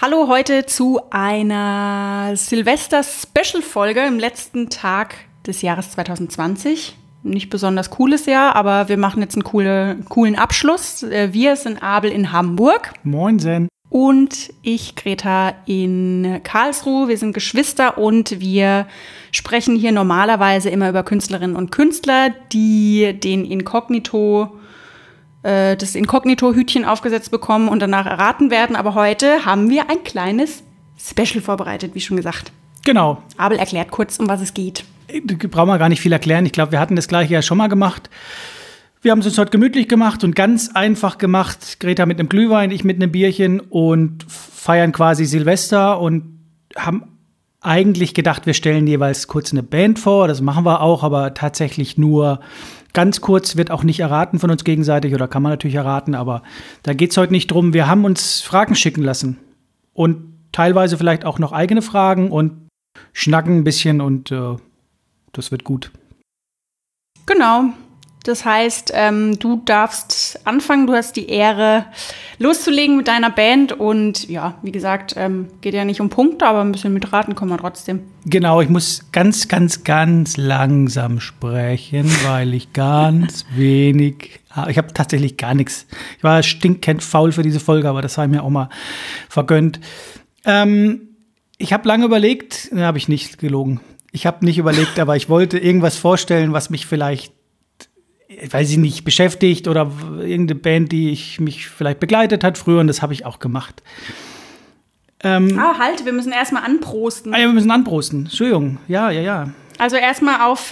Hallo heute zu einer Silvester-Special-Folge im letzten Tag des Jahres 2020. Nicht besonders cooles Jahr, aber wir machen jetzt einen coolen Abschluss. Wir sind Abel in Hamburg. Moinsen. Und ich, Greta, in Karlsruhe. Wir sind Geschwister und wir sprechen hier normalerweise immer über Künstlerinnen und Künstler, die das Inkognito-Hütchen aufgesetzt bekommen und danach erraten werden. Aber heute haben wir ein kleines Special vorbereitet, wie schon gesagt. Genau. Abel erklärt kurz, um was es geht. Brauchen wir gar nicht viel erklären. Ich glaube, wir hatten das Gleiche ja schon mal gemacht. Wir haben es uns heute gemütlich gemacht und ganz einfach gemacht. Greta mit einem Glühwein, ich mit einem Bierchen und feiern quasi Silvester und haben eigentlich gedacht, wir stellen jeweils kurz eine Band vor. Das machen wir auch, aber tatsächlich nur ganz kurz, wird auch nicht erraten von uns gegenseitig oder kann man natürlich erraten, aber da geht es heute nicht drum. Wir haben uns Fragen schicken lassen und teilweise vielleicht auch noch eigene Fragen und schnacken ein bisschen und das wird gut. Genau. Das heißt, du darfst anfangen, du hast die Ehre, loszulegen mit deiner Band. Und ja, wie gesagt, geht ja nicht um Punkte, aber ein bisschen mitraten kann man trotzdem. Genau, ich muss ganz, ganz, ganz langsam sprechen, weil ich ganz wenig, ich habe tatsächlich gar nichts. Ich war stinkend faul für diese Folge, aber das sei mir auch mal vergönnt. Ich habe lange überlegt, habe ich nicht gelogen. Ich habe nicht überlegt, aber ich wollte irgendwas vorstellen, was mich vielleicht, weiß ich nicht, beschäftigt oder irgendeine Band, die mich vielleicht begleitet hat früher und das habe ich auch gemacht. Halt, wir müssen erstmal anprosten. Ja, wir müssen anprosten. Entschuldigung, ja. Also erstmal auf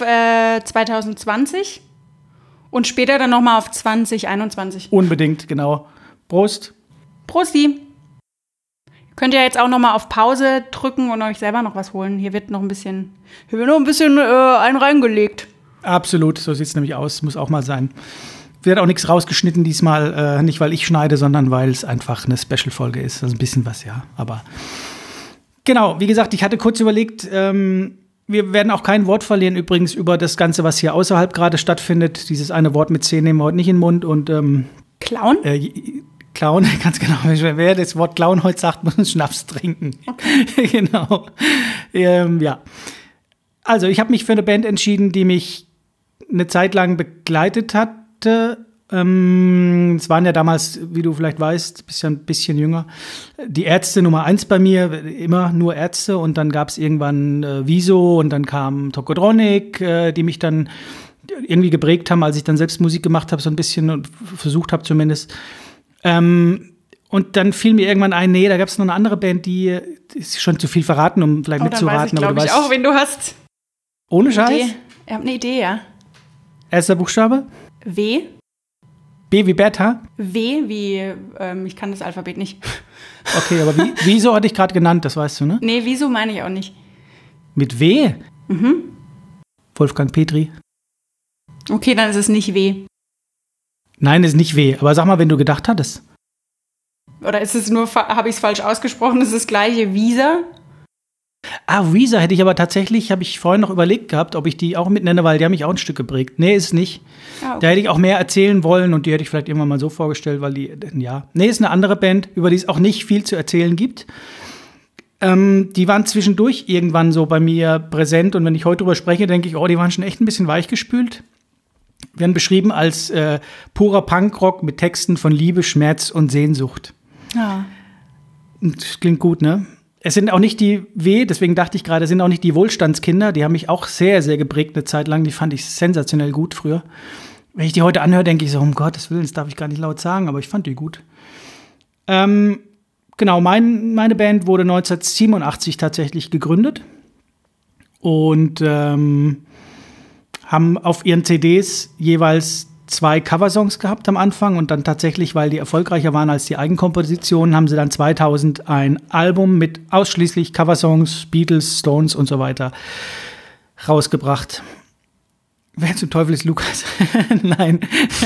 2020 und später dann nochmal auf 2021. Unbedingt, genau. Prost. Prosti. Könnt ihr jetzt auch nochmal auf Pause drücken und euch selber noch was holen. Hier wird noch ein bisschen einen reingelegt. Absolut, so sieht es nämlich aus, muss auch mal sein. Wird auch nichts rausgeschnitten diesmal, nicht weil ich schneide, sondern weil es einfach eine Special-Folge ist. Also ein bisschen was, ja, aber genau, wie gesagt, ich hatte kurz überlegt, wir werden auch kein Wort verlieren übrigens über das Ganze, was hier außerhalb gerade stattfindet. Dieses eine Wort mit C nehmen wir heute nicht in den Mund und Clown? Clown, ganz genau. Wer das Wort Clown heute sagt, muss einen Schnaps trinken. Okay. Genau. Ja. Also, ich habe mich für eine Band entschieden, die mich eine Zeit lang begleitet hatte. Es waren ja damals, wie du vielleicht weißt, bist ja ein bisschen jünger, die Ärzte Nummer 1 bei mir, immer nur Ärzte. Und dann gab es irgendwann Wieso und dann kam Tokodronik, die mich dann irgendwie geprägt haben, als ich dann selbst Musik gemacht habe, so ein bisschen und versucht habe zumindest. Und dann fiel mir irgendwann ein, nee, da gab es noch eine andere Band, die ist schon zu viel verraten, um vielleicht mitzuraten. Dann weiß ich, glaube ich, auch, wen du hast. Ohne Scheiß? Ich habe eine Idee, ja. Erster Buchstabe? W. B wie Bertha? W wie, ich kann das Alphabet nicht. Okay, aber wieso hatte ich gerade genannt, das weißt du, ne? Nee, wieso meine ich auch nicht. Mit W? Mhm. Wolfgang Petri. Okay, dann ist es nicht W. Nein, ist nicht W. Aber sag mal, wenn du gedacht hattest. Oder ist es nur, habe ich es falsch ausgesprochen, ist das gleiche Visa? Visa hätte ich aber tatsächlich, habe ich vorhin noch überlegt gehabt, ob ich die auch mitnenne, weil die haben mich auch ein Stück geprägt. Nee, ist nicht. Okay. Da hätte ich auch mehr erzählen wollen und die hätte ich vielleicht irgendwann mal so vorgestellt, weil Nee, ist eine andere Band, über die es auch nicht viel zu erzählen gibt. Die waren zwischendurch irgendwann so bei mir präsent und wenn ich heute drüber spreche, denke ich, die waren schon echt ein bisschen weichgespült. Werden beschrieben als purer Punkrock mit Texten von Liebe, Schmerz und Sehnsucht. Ja. Das klingt gut, ne? Es sind auch nicht die deswegen dachte ich gerade, sind auch nicht die Wohlstandskinder. Die haben mich auch sehr, sehr geprägt eine Zeit lang. Die fand ich sensationell gut früher. Wenn ich die heute anhöre, denke ich so, um Gottes Willen, das darf ich gar nicht laut sagen, aber ich fand die gut. Genau, meine Band wurde 1987 tatsächlich gegründet. Und haben auf ihren CDs jeweils 2 Coversongs gehabt am Anfang und dann tatsächlich, weil die erfolgreicher waren als die Eigenkompositionen, haben sie dann 2000 ein Album mit ausschließlich Coversongs, Beatles, Stones und so weiter rausgebracht. Wer zum Teufel ist Lukas? Nein.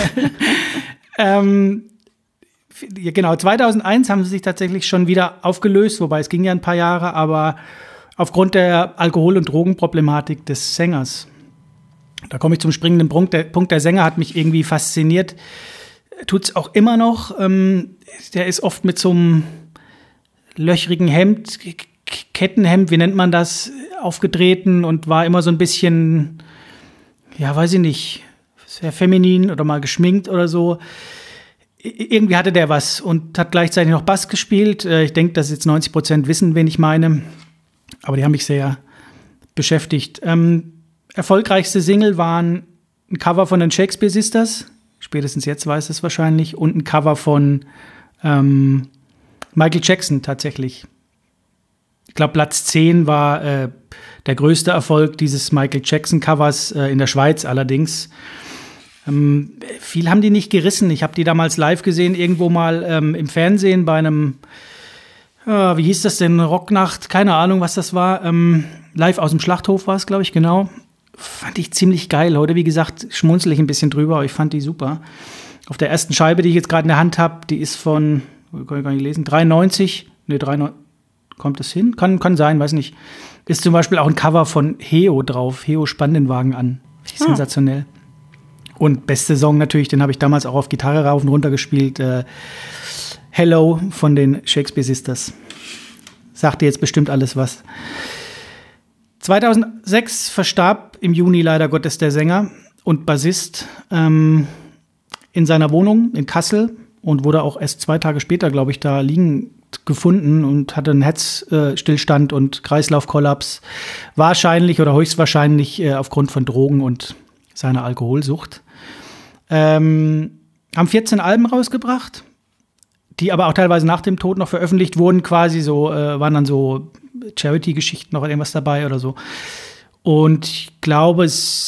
Genau, 2001 haben sie sich tatsächlich schon wieder aufgelöst, wobei es ging ja ein paar Jahre, aber aufgrund der Alkohol- und Drogenproblematik des Sängers. Da komme ich zum springenden Punkt. Der Sänger hat mich irgendwie fasziniert. Tut's auch immer noch. Der ist oft mit so einem löchrigen Hemd, Kettenhemd, wie nennt man das, aufgetreten und war immer so ein bisschen, ja, weiß ich nicht, sehr feminin oder mal geschminkt oder so. Irgendwie hatte der was und hat gleichzeitig noch Bass gespielt. Ich denke, dass jetzt 90% wissen, wen ich meine. Aber die haben mich sehr beschäftigt. Erfolgreichste Single waren ein Cover von den Shakespeare Sisters. Spätestens jetzt weiß es wahrscheinlich. Und ein Cover von Michael Jackson tatsächlich. Ich glaube, Platz 10 war der größte Erfolg dieses Michael Jackson-Covers in der Schweiz allerdings. Viel haben die nicht gerissen. Ich habe die damals live gesehen, irgendwo mal im Fernsehen bei einem, wie hieß das denn, Rocknacht, keine Ahnung, was das war. Live aus dem Schlachthof war es, glaube ich, genau. Fand ich ziemlich geil. Heute, wie gesagt, schmunzel ich ein bisschen drüber, aber ich fand die super. Auf der ersten Scheibe, die ich jetzt gerade in der Hand habe, die ist von, kann ich gar nicht lesen, 93, kommt das hin? Kann sein, weiß nicht. Ist zum Beispiel auch ein Cover von Heo drauf. Heo spannt den Wagen an. Sensationell. Und beste Song natürlich, den habe ich damals auch auf Gitarre rauf und runter gespielt. Hello von den Shakespeare Sisters. Sagt dir jetzt bestimmt alles was. 2006 verstarb im Juni leider Gottes der Sänger und Bassist in seiner Wohnung in Kassel und wurde auch erst 2 Tage später, glaube ich, da liegen gefunden und hatte einen Herzstillstand und Kreislaufkollaps. Wahrscheinlich oder höchstwahrscheinlich aufgrund von Drogen und seiner Alkoholsucht. Haben 14 Alben rausgebracht, die aber auch teilweise nach dem Tod noch veröffentlicht wurden, quasi so, waren dann so Charity-Geschichten noch irgendwas dabei oder so. Und ich glaube,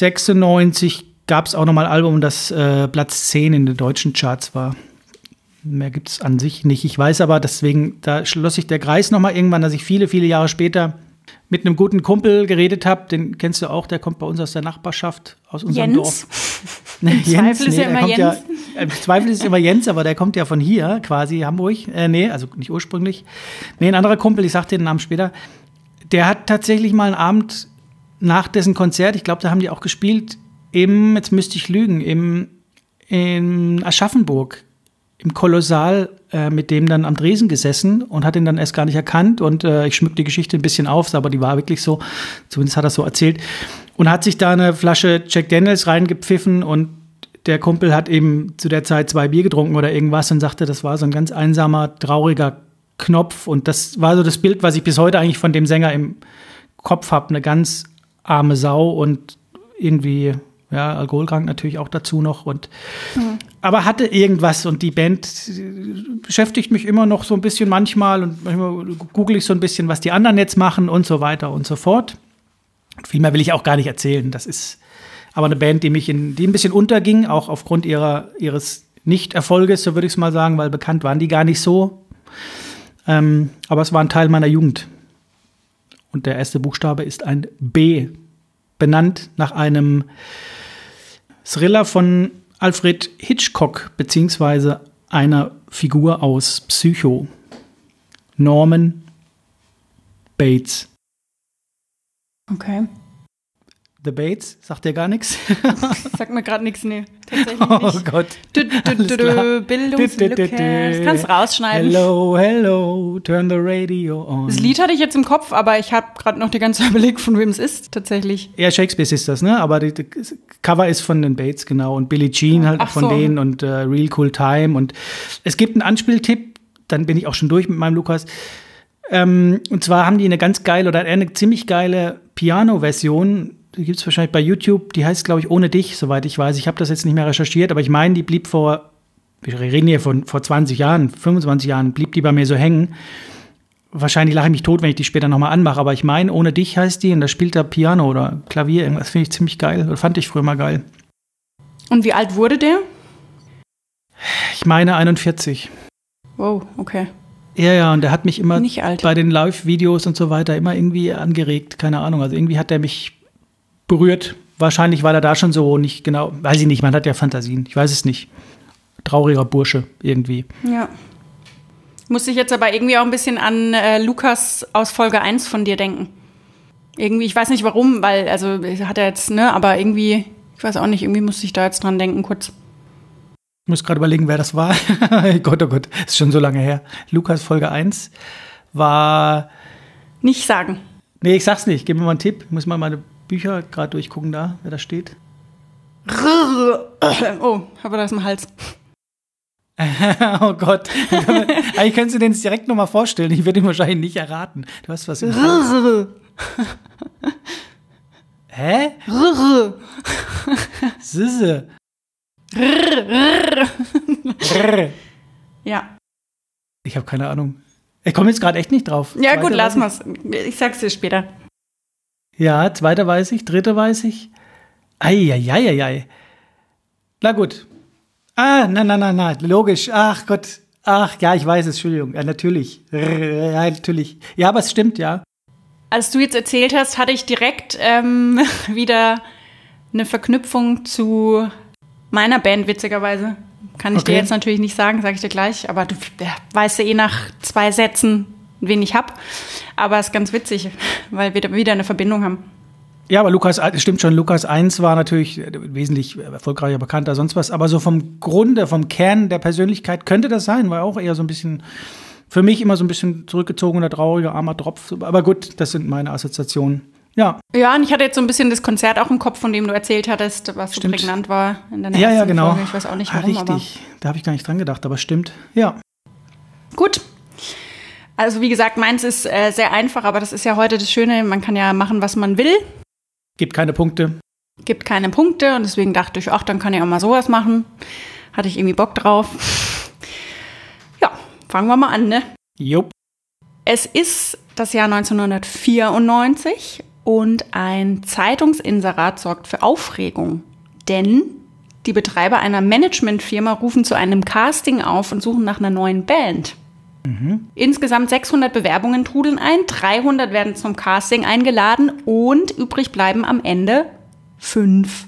96 gab es auch noch mal ein Album, das Platz 10 in den deutschen Charts war. Mehr gibt es an sich nicht. Ich weiß aber, deswegen, da schloss sich der Kreis noch mal irgendwann, dass ich viele, viele Jahre später mit einem guten Kumpel geredet habe. Den kennst du auch, der kommt bei uns aus der Nachbarschaft, aus unserem Dorf. Im Zweifel ist ja immer Jens. Im Zweifel ist immer Jens, aber der kommt ja von hier, quasi Hamburg. Also nicht ursprünglich. Ein anderer Kumpel, ich sag dir den Namen später, der hat tatsächlich mal einen Abend nach dessen Konzert, ich glaube, da haben die auch gespielt, jetzt müsste ich lügen, in Aschaffenburg, im Kolossal, mit dem dann am Dresen gesessen und hat ihn dann erst gar nicht erkannt. Und ich schmück die Geschichte ein bisschen auf, aber die war wirklich so, zumindest hat er es so erzählt. Und hat sich da eine Flasche Jack Daniels reingepfiffen und der Kumpel hat eben zu der Zeit 2 Bier getrunken oder irgendwas und sagte, das war so ein ganz einsamer, trauriger Knopf. Und das war so das Bild, was ich bis heute eigentlich von dem Sänger im Kopf habe. Eine ganz arme Sau und irgendwie, ja, alkoholkrank natürlich auch dazu noch. Aber hatte irgendwas und die Band beschäftigt mich immer noch so ein bisschen manchmal und manchmal google ich so ein bisschen, was die anderen jetzt machen und so weiter und so fort. Viel mehr will ich auch gar nicht erzählen. Das ist aber eine Band, die ein bisschen unterging, auch aufgrund ihres Nicht-Erfolges, so würde ich es mal sagen, weil bekannt waren die gar nicht so. Aber es war ein Teil meiner Jugend. Und der erste Buchstabe ist ein B, benannt nach einem Thriller von Alfred Hitchcock, beziehungsweise einer Figur aus Psycho. Norman Bates. Okay. The Bates, sagt dir gar nichts? Sagt mir gerade nichts, nee. Tatsächlich Oh nicht. Gott. Bildungslücke. Das kannst du rausschneiden. Hello, turn the radio on. Das Lied hatte ich jetzt im Kopf, aber ich habe gerade noch die ganze Überlegung, von wem es ist, tatsächlich. Ja, Shakespeare Sisters, ne? Aber das Cover ist von den Bates, genau. Und Billie Jean halt von denen und Real Cool Time. Und es gibt einen Anspieltipp, dann bin ich auch schon durch mit meinem Lukas. Und zwar haben die eine ziemlich geile Piano-Version. Die gibt es wahrscheinlich bei YouTube. Die heißt, glaube ich, Ohne dich, soweit ich weiß. Ich habe das jetzt nicht mehr recherchiert, aber ich meine, die blieb wir reden hier vor 20 Jahren, 25 Jahren, blieb die bei mir so hängen. Wahrscheinlich lache ich mich tot, wenn ich die später nochmal anmache, aber ich meine, Ohne dich heißt die und da spielt da Piano oder Klavier. Das finde ich ziemlich geil. Das fand ich früher mal geil. Und wie alt wurde der? Ich meine 41. Wow, okay. Ja, und der hat mich immer Nicht alt. bei den Live-Videos und so weiter immer irgendwie angeregt. Keine Ahnung, also irgendwie hat der mich berührt. Wahrscheinlich war er da schon so, nicht genau, weiß ich nicht, man hat ja Fantasien, ich weiß es nicht. Trauriger Bursche irgendwie. Ja. Musste ich jetzt aber irgendwie auch ein bisschen an Lukas aus Folge 1 von dir denken. Irgendwie, ich weiß nicht warum, weil, also hat er jetzt, ne, aber irgendwie, ich weiß auch nicht, irgendwie musste ich da jetzt dran denken, kurz. Ich muss gerade überlegen, wer das war. Gott, oh Gott, ist schon so lange her. Lukas Folge 1 war... Nicht sagen. Nee, ich sag's nicht. Gib mir mal einen Tipp. Ich muss mal meine Bücher gerade durchgucken da, wer da steht. Oh, habe das im Hals. Oh Gott. Eigentlich könntest du den jetzt direkt nochmal vorstellen. Ich würde ihn wahrscheinlich nicht erraten. Du hast was im Hals. Hä? Sisse. Ja. Ich habe keine Ahnung. Ich komme jetzt gerade echt nicht drauf. Ja, gut, lass mal's. Ich sag's dir später. Ja, zweiter weiß ich, dritte weiß ich. Eieieiei. Na gut. Na, logisch. Ach Gott. Ach, ja, ich weiß es, Entschuldigung. Ja, natürlich. Ja, natürlich. Ja, aber es stimmt, ja. Als du jetzt erzählt hast, hatte ich direkt wieder eine Verknüpfung zu meiner Band, witzigerweise. Kann ich dir jetzt natürlich nicht sagen, sage ich dir gleich. Aber du weißt ja nach 2 Sätzen, wen ich hab. Aber es ist ganz witzig, weil wir wieder eine Verbindung haben. Ja, aber Lukas, stimmt schon, Lukas 1 war natürlich wesentlich erfolgreicher, bekannter, sonst was. Aber so vom Grunde, vom Kern der Persönlichkeit könnte das sein. War auch eher so ein bisschen, für mich immer so ein bisschen zurückgezogener, trauriger, armer Tropf. Aber gut, das sind meine Assoziationen. Ja. Ja, und ich hatte jetzt so ein bisschen das Konzert auch im Kopf, von dem du erzählt hattest, was so prägnant war in der ersten genau. Folge. Ich weiß auch nicht warum, richtig. Da habe ich gar nicht dran gedacht, aber stimmt. Ja. Gut. Also wie gesagt, meins ist sehr einfach, aber das ist ja heute das Schöne, man kann ja machen, was man will. Gibt keine Punkte. Gibt keine Punkte und deswegen dachte ich, ach, dann kann ich auch mal sowas machen. Hatte ich irgendwie Bock drauf. Ja, fangen wir mal an, ne? Jupp. Es ist das Jahr 1994 und ein Zeitungsinserat sorgt für Aufregung. Denn die Betreiber einer Managementfirma rufen zu einem Casting auf und suchen nach einer neuen Band. Insgesamt 600 Bewerbungen trudeln ein, 300 werden zum Casting eingeladen und übrig bleiben am Ende 5.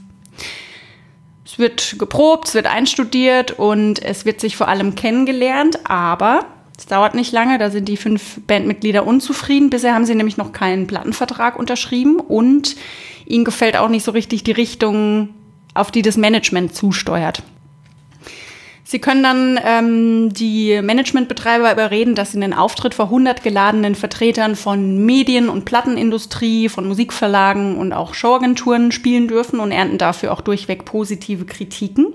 Es wird geprobt, es wird einstudiert und es wird sich vor allem kennengelernt, aber es dauert nicht lange, da sind die 5 Bandmitglieder unzufrieden. Bisher haben sie nämlich noch keinen Plattenvertrag unterschrieben und ihnen gefällt auch nicht so richtig die Richtung, auf die das Management zusteuert. Sie können dann die Managementbetreiber überreden, dass sie einen Auftritt vor 100 geladenen Vertretern von Medien- und Plattenindustrie, von Musikverlagen und auch Showagenturen spielen dürfen und ernten dafür auch durchweg positive Kritiken.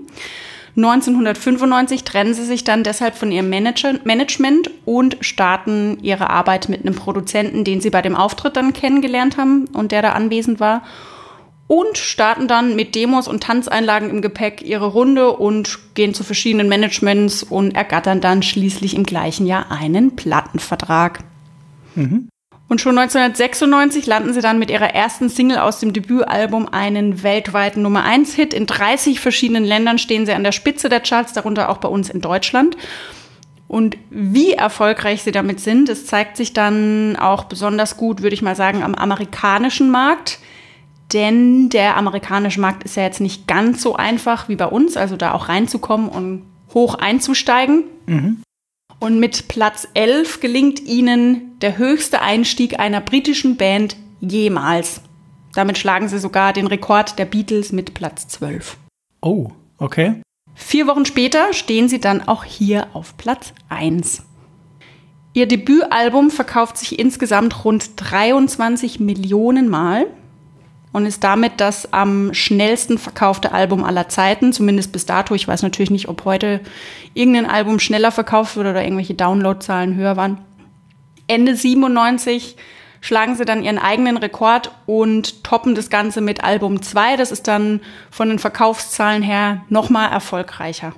1995 trennen sie sich dann deshalb von ihrem Management und starten ihre Arbeit mit einem Produzenten, den sie bei dem Auftritt dann kennengelernt haben und der da anwesend war. Und starten dann mit Demos und Tanzeinlagen im Gepäck ihre Runde und gehen zu verschiedenen Managements und ergattern dann schließlich im gleichen Jahr einen Plattenvertrag. Und schon 1996 landen sie dann mit ihrer ersten Single aus dem Debütalbum einen weltweiten Nummer-1-Hit. In 30 verschiedenen Ländern stehen sie an der Spitze der Charts, darunter auch bei uns in Deutschland. Und wie erfolgreich sie damit sind, das zeigt sich dann auch besonders gut, würde ich mal sagen, am amerikanischen Markt. Denn der amerikanische Markt ist ja jetzt nicht ganz so einfach wie bei uns, also da auch reinzukommen und hoch einzusteigen. Und mit Platz 11 gelingt ihnen der höchste Einstieg einer britischen Band jemals. Damit schlagen sie sogar den Rekord der Beatles mit Platz 12. Oh, okay. 4 Wochen später stehen sie dann auch hier auf Platz 1. Ihr Debütalbum verkauft sich insgesamt rund 23 Millionen Mal. Und ist damit das am schnellsten verkaufte Album aller Zeiten, zumindest bis dato. Ich weiß natürlich nicht, ob heute irgendein Album schneller verkauft wird oder irgendwelche Downloadzahlen höher waren. Ende 97 schlagen sie dann ihren eigenen Rekord und toppen das Ganze mit Album 2. Das ist dann von den Verkaufszahlen her nochmal erfolgreicher.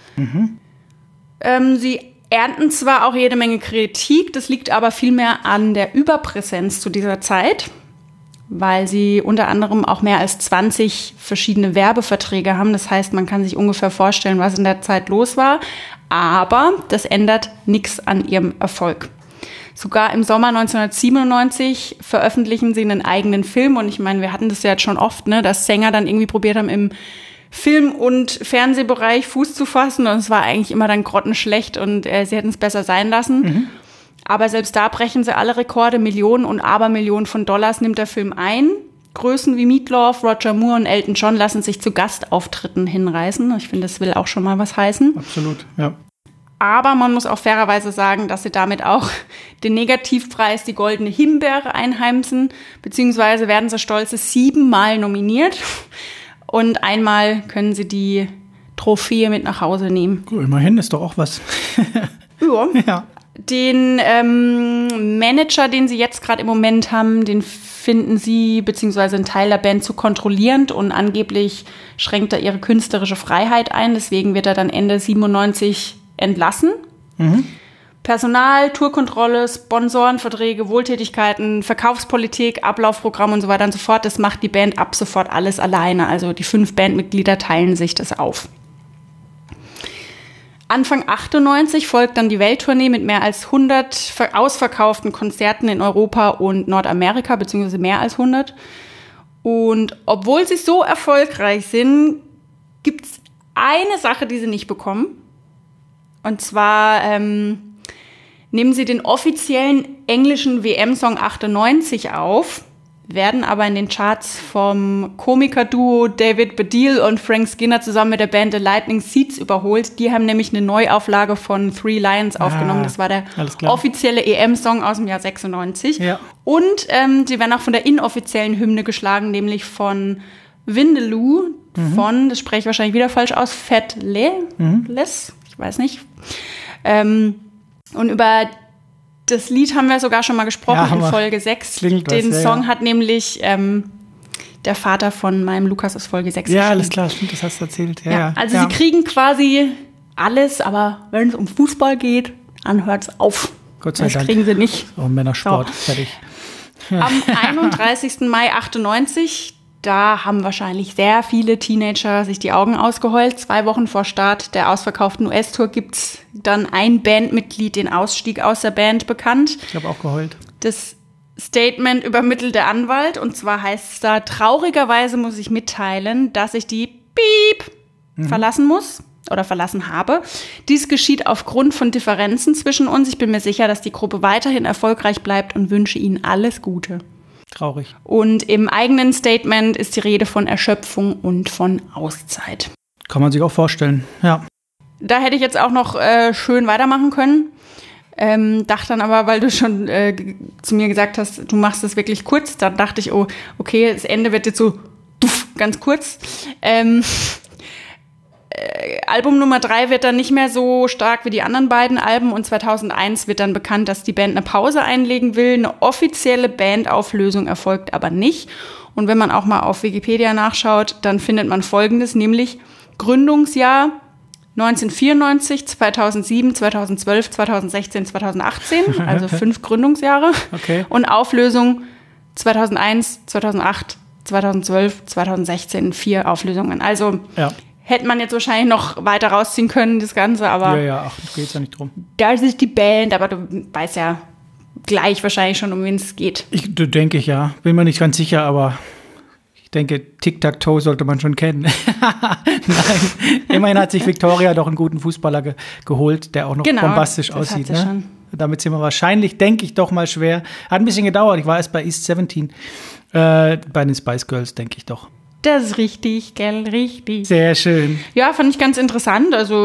Sie ernten zwar auch jede Menge Kritik, das liegt aber vielmehr an der Überpräsenz zu dieser Zeit, weil sie unter anderem auch mehr als 20 verschiedene Werbeverträge haben. Das heißt, man kann sich ungefähr vorstellen, was in der Zeit los war. Aber das ändert nichts an ihrem Erfolg. Sogar im Sommer 1997 veröffentlichen sie einen eigenen Film. Und ich meine, wir hatten das ja jetzt schon oft, ne, dass Sänger dann irgendwie probiert haben, im Film- und Fernsehbereich Fuß zu fassen. Und es war eigentlich immer dann grottenschlecht und sie hätten es besser sein lassen. Aber selbst da brechen sie alle Rekorde, Millionen und Abermillionen von Dollars nimmt der Film ein. Größen wie Meatloaf, Roger Moore und Elton John lassen sich zu Gastauftritten hinreißen. Ich finde, das will auch schon mal was heißen. Absolut, ja. Aber man muss auch fairerweise sagen, dass sie damit auch den Negativpreis, die Goldene Himbeere, einheimsen, beziehungsweise werden sie stolze 7-mal nominiert und einmal können sie die Trophäe mit nach Hause nehmen. Gut, immerhin ist doch auch was. Ja. Den Manager, den sie jetzt gerade im Moment haben, den finden sie, beziehungsweise ein Teil der Band, zu kontrollierend und angeblich schränkt er ihre künstlerische Freiheit ein. Deswegen wird er dann Ende 97 entlassen. Personal, Tourkontrolle, Sponsorenverträge, Wohltätigkeiten, Verkaufspolitik, Ablaufprogramm und so weiter und so fort. Das macht die Band ab sofort alles alleine. Also die 5 Bandmitglieder teilen sich das auf. Anfang 98 folgt dann die Welttournee mit mehr als 100 ausverkauften Konzerten in Europa und Nordamerika, beziehungsweise mehr als 100. Und obwohl sie so erfolgreich sind, gibt es eine Sache, die sie nicht bekommen. Und zwar nehmen sie den offiziellen englischen WM-Song 98 auf, werden aber in den Charts vom Komikerduo David Baddiel und Frank Skinner zusammen mit der Band The Lightning Seeds überholt. Die haben nämlich eine Neuauflage von Three Lions aufgenommen. Das war der offizielle EM-Song aus dem Jahr 96. Ja. Und sie werden auch von der inoffiziellen Hymne geschlagen, nämlich von Vindaloo, von, das spreche ich wahrscheinlich wieder falsch aus, Fat Les, ich weiß nicht. Und über das Lied haben wir sogar schon mal gesprochen in Folge 6. Den Song hat nämlich der Vater von meinem Lukas aus Folge 6 geschrieben. Ja, alles klar, stimmt, das hast du erzählt. Also sie kriegen quasi alles, aber wenn es um Fußball geht, dann hört es auf. Gott sei Dank. Das kriegen sie nicht. Oh, Männersport, fertig. Am 31. Mai 98, da haben wahrscheinlich sehr viele Teenager sich die Augen ausgeheult. 2 Wochen vor Start der ausverkauften US-Tour gibt's dann ein Bandmitglied den Ausstieg aus der Band bekannt. Ich habe auch geheult. Das Statement übermittelt der Anwalt. Und zwar heißt es da: Traurigerweise muss ich mitteilen, dass ich die verlassen muss oder verlassen habe. Dies geschieht aufgrund von Differenzen zwischen uns. Ich bin mir sicher, dass die Gruppe weiterhin erfolgreich bleibt und wünsche Ihnen alles Gute. Traurig. Und im eigenen Statement ist die Rede von Erschöpfung und von Auszeit. Kann man sich auch vorstellen, ja. Da hätte ich jetzt auch noch schön weitermachen können. Dachte dann aber, weil du schon zu mir gesagt hast, du machst das wirklich kurz, dann dachte ich, oh, okay, das Ende wird jetzt so ganz kurz. Album Nummer 3 wird dann nicht mehr so stark wie die anderen beiden Alben und 2001 wird dann bekannt, dass die Band eine Pause einlegen will. Eine offizielle Bandauflösung erfolgt aber nicht. Und wenn man auch mal auf Wikipedia nachschaut, dann findet man Folgendes, nämlich Gründungsjahr 1994, 2007, 2012, 2016, 2018, also 5 Gründungsjahre. Okay. Und Auflösung 2001, 2008, 2012, 2016, 4 Auflösungen. Also hätte man jetzt wahrscheinlich noch weiter rausziehen können, das Ganze, aber ach, geht's ja nicht drum. Da ist die Band, aber du weißt ja gleich wahrscheinlich schon, um wen es geht. Denke ich, ja. Bin mir nicht ganz sicher, aber ich denke, Tic-Tac-Toe sollte man schon kennen. Nein, immerhin hat sich Victoria doch einen guten Fußballer geholt, der auch noch bombastisch aussieht. Ne? Damit sind wir wahrscheinlich, denke ich, doch mal schwer. Hat ein bisschen gedauert, ich war erst bei East 17, bei den Spice Girls, denke ich doch. Das ist richtig, gell, richtig. Sehr schön. Ja, fand ich ganz interessant. Also,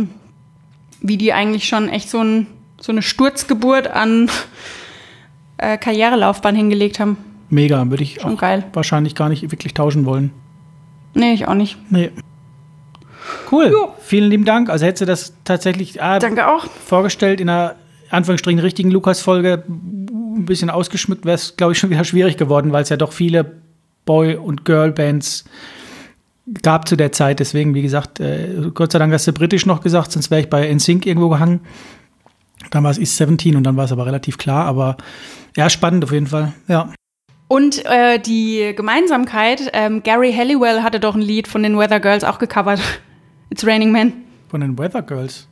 wie die eigentlich schon echt so eine Sturzgeburt an Karrierelaufbahn hingelegt haben. Mega, würde ich schon auch geil. Wahrscheinlich gar nicht wirklich tauschen wollen. Nee, ich auch nicht. Nee. Cool, vielen lieben Dank. Also hättest du das tatsächlich Danke auch. Vorgestellt in einer Anführungsstrichen richtigen Lukas-Folge, ein bisschen ausgeschmückt, wäre es, glaube ich, schon wieder schwierig geworden, weil es ja doch viele Boy- und Girl-Bands gab zu der Zeit. Deswegen, wie gesagt, Gott sei Dank hast du britisch noch gesagt, sonst wäre ich bei NSYNC irgendwo gehangen. Dann war es East 17 und dann war es aber relativ klar. Aber ja, spannend auf jeden Fall, ja. Und die Gemeinsamkeit, Gary Halliwell hatte doch ein Lied von den Weather Girls auch gecovert. It's Raining Men. Von den Weather Girls?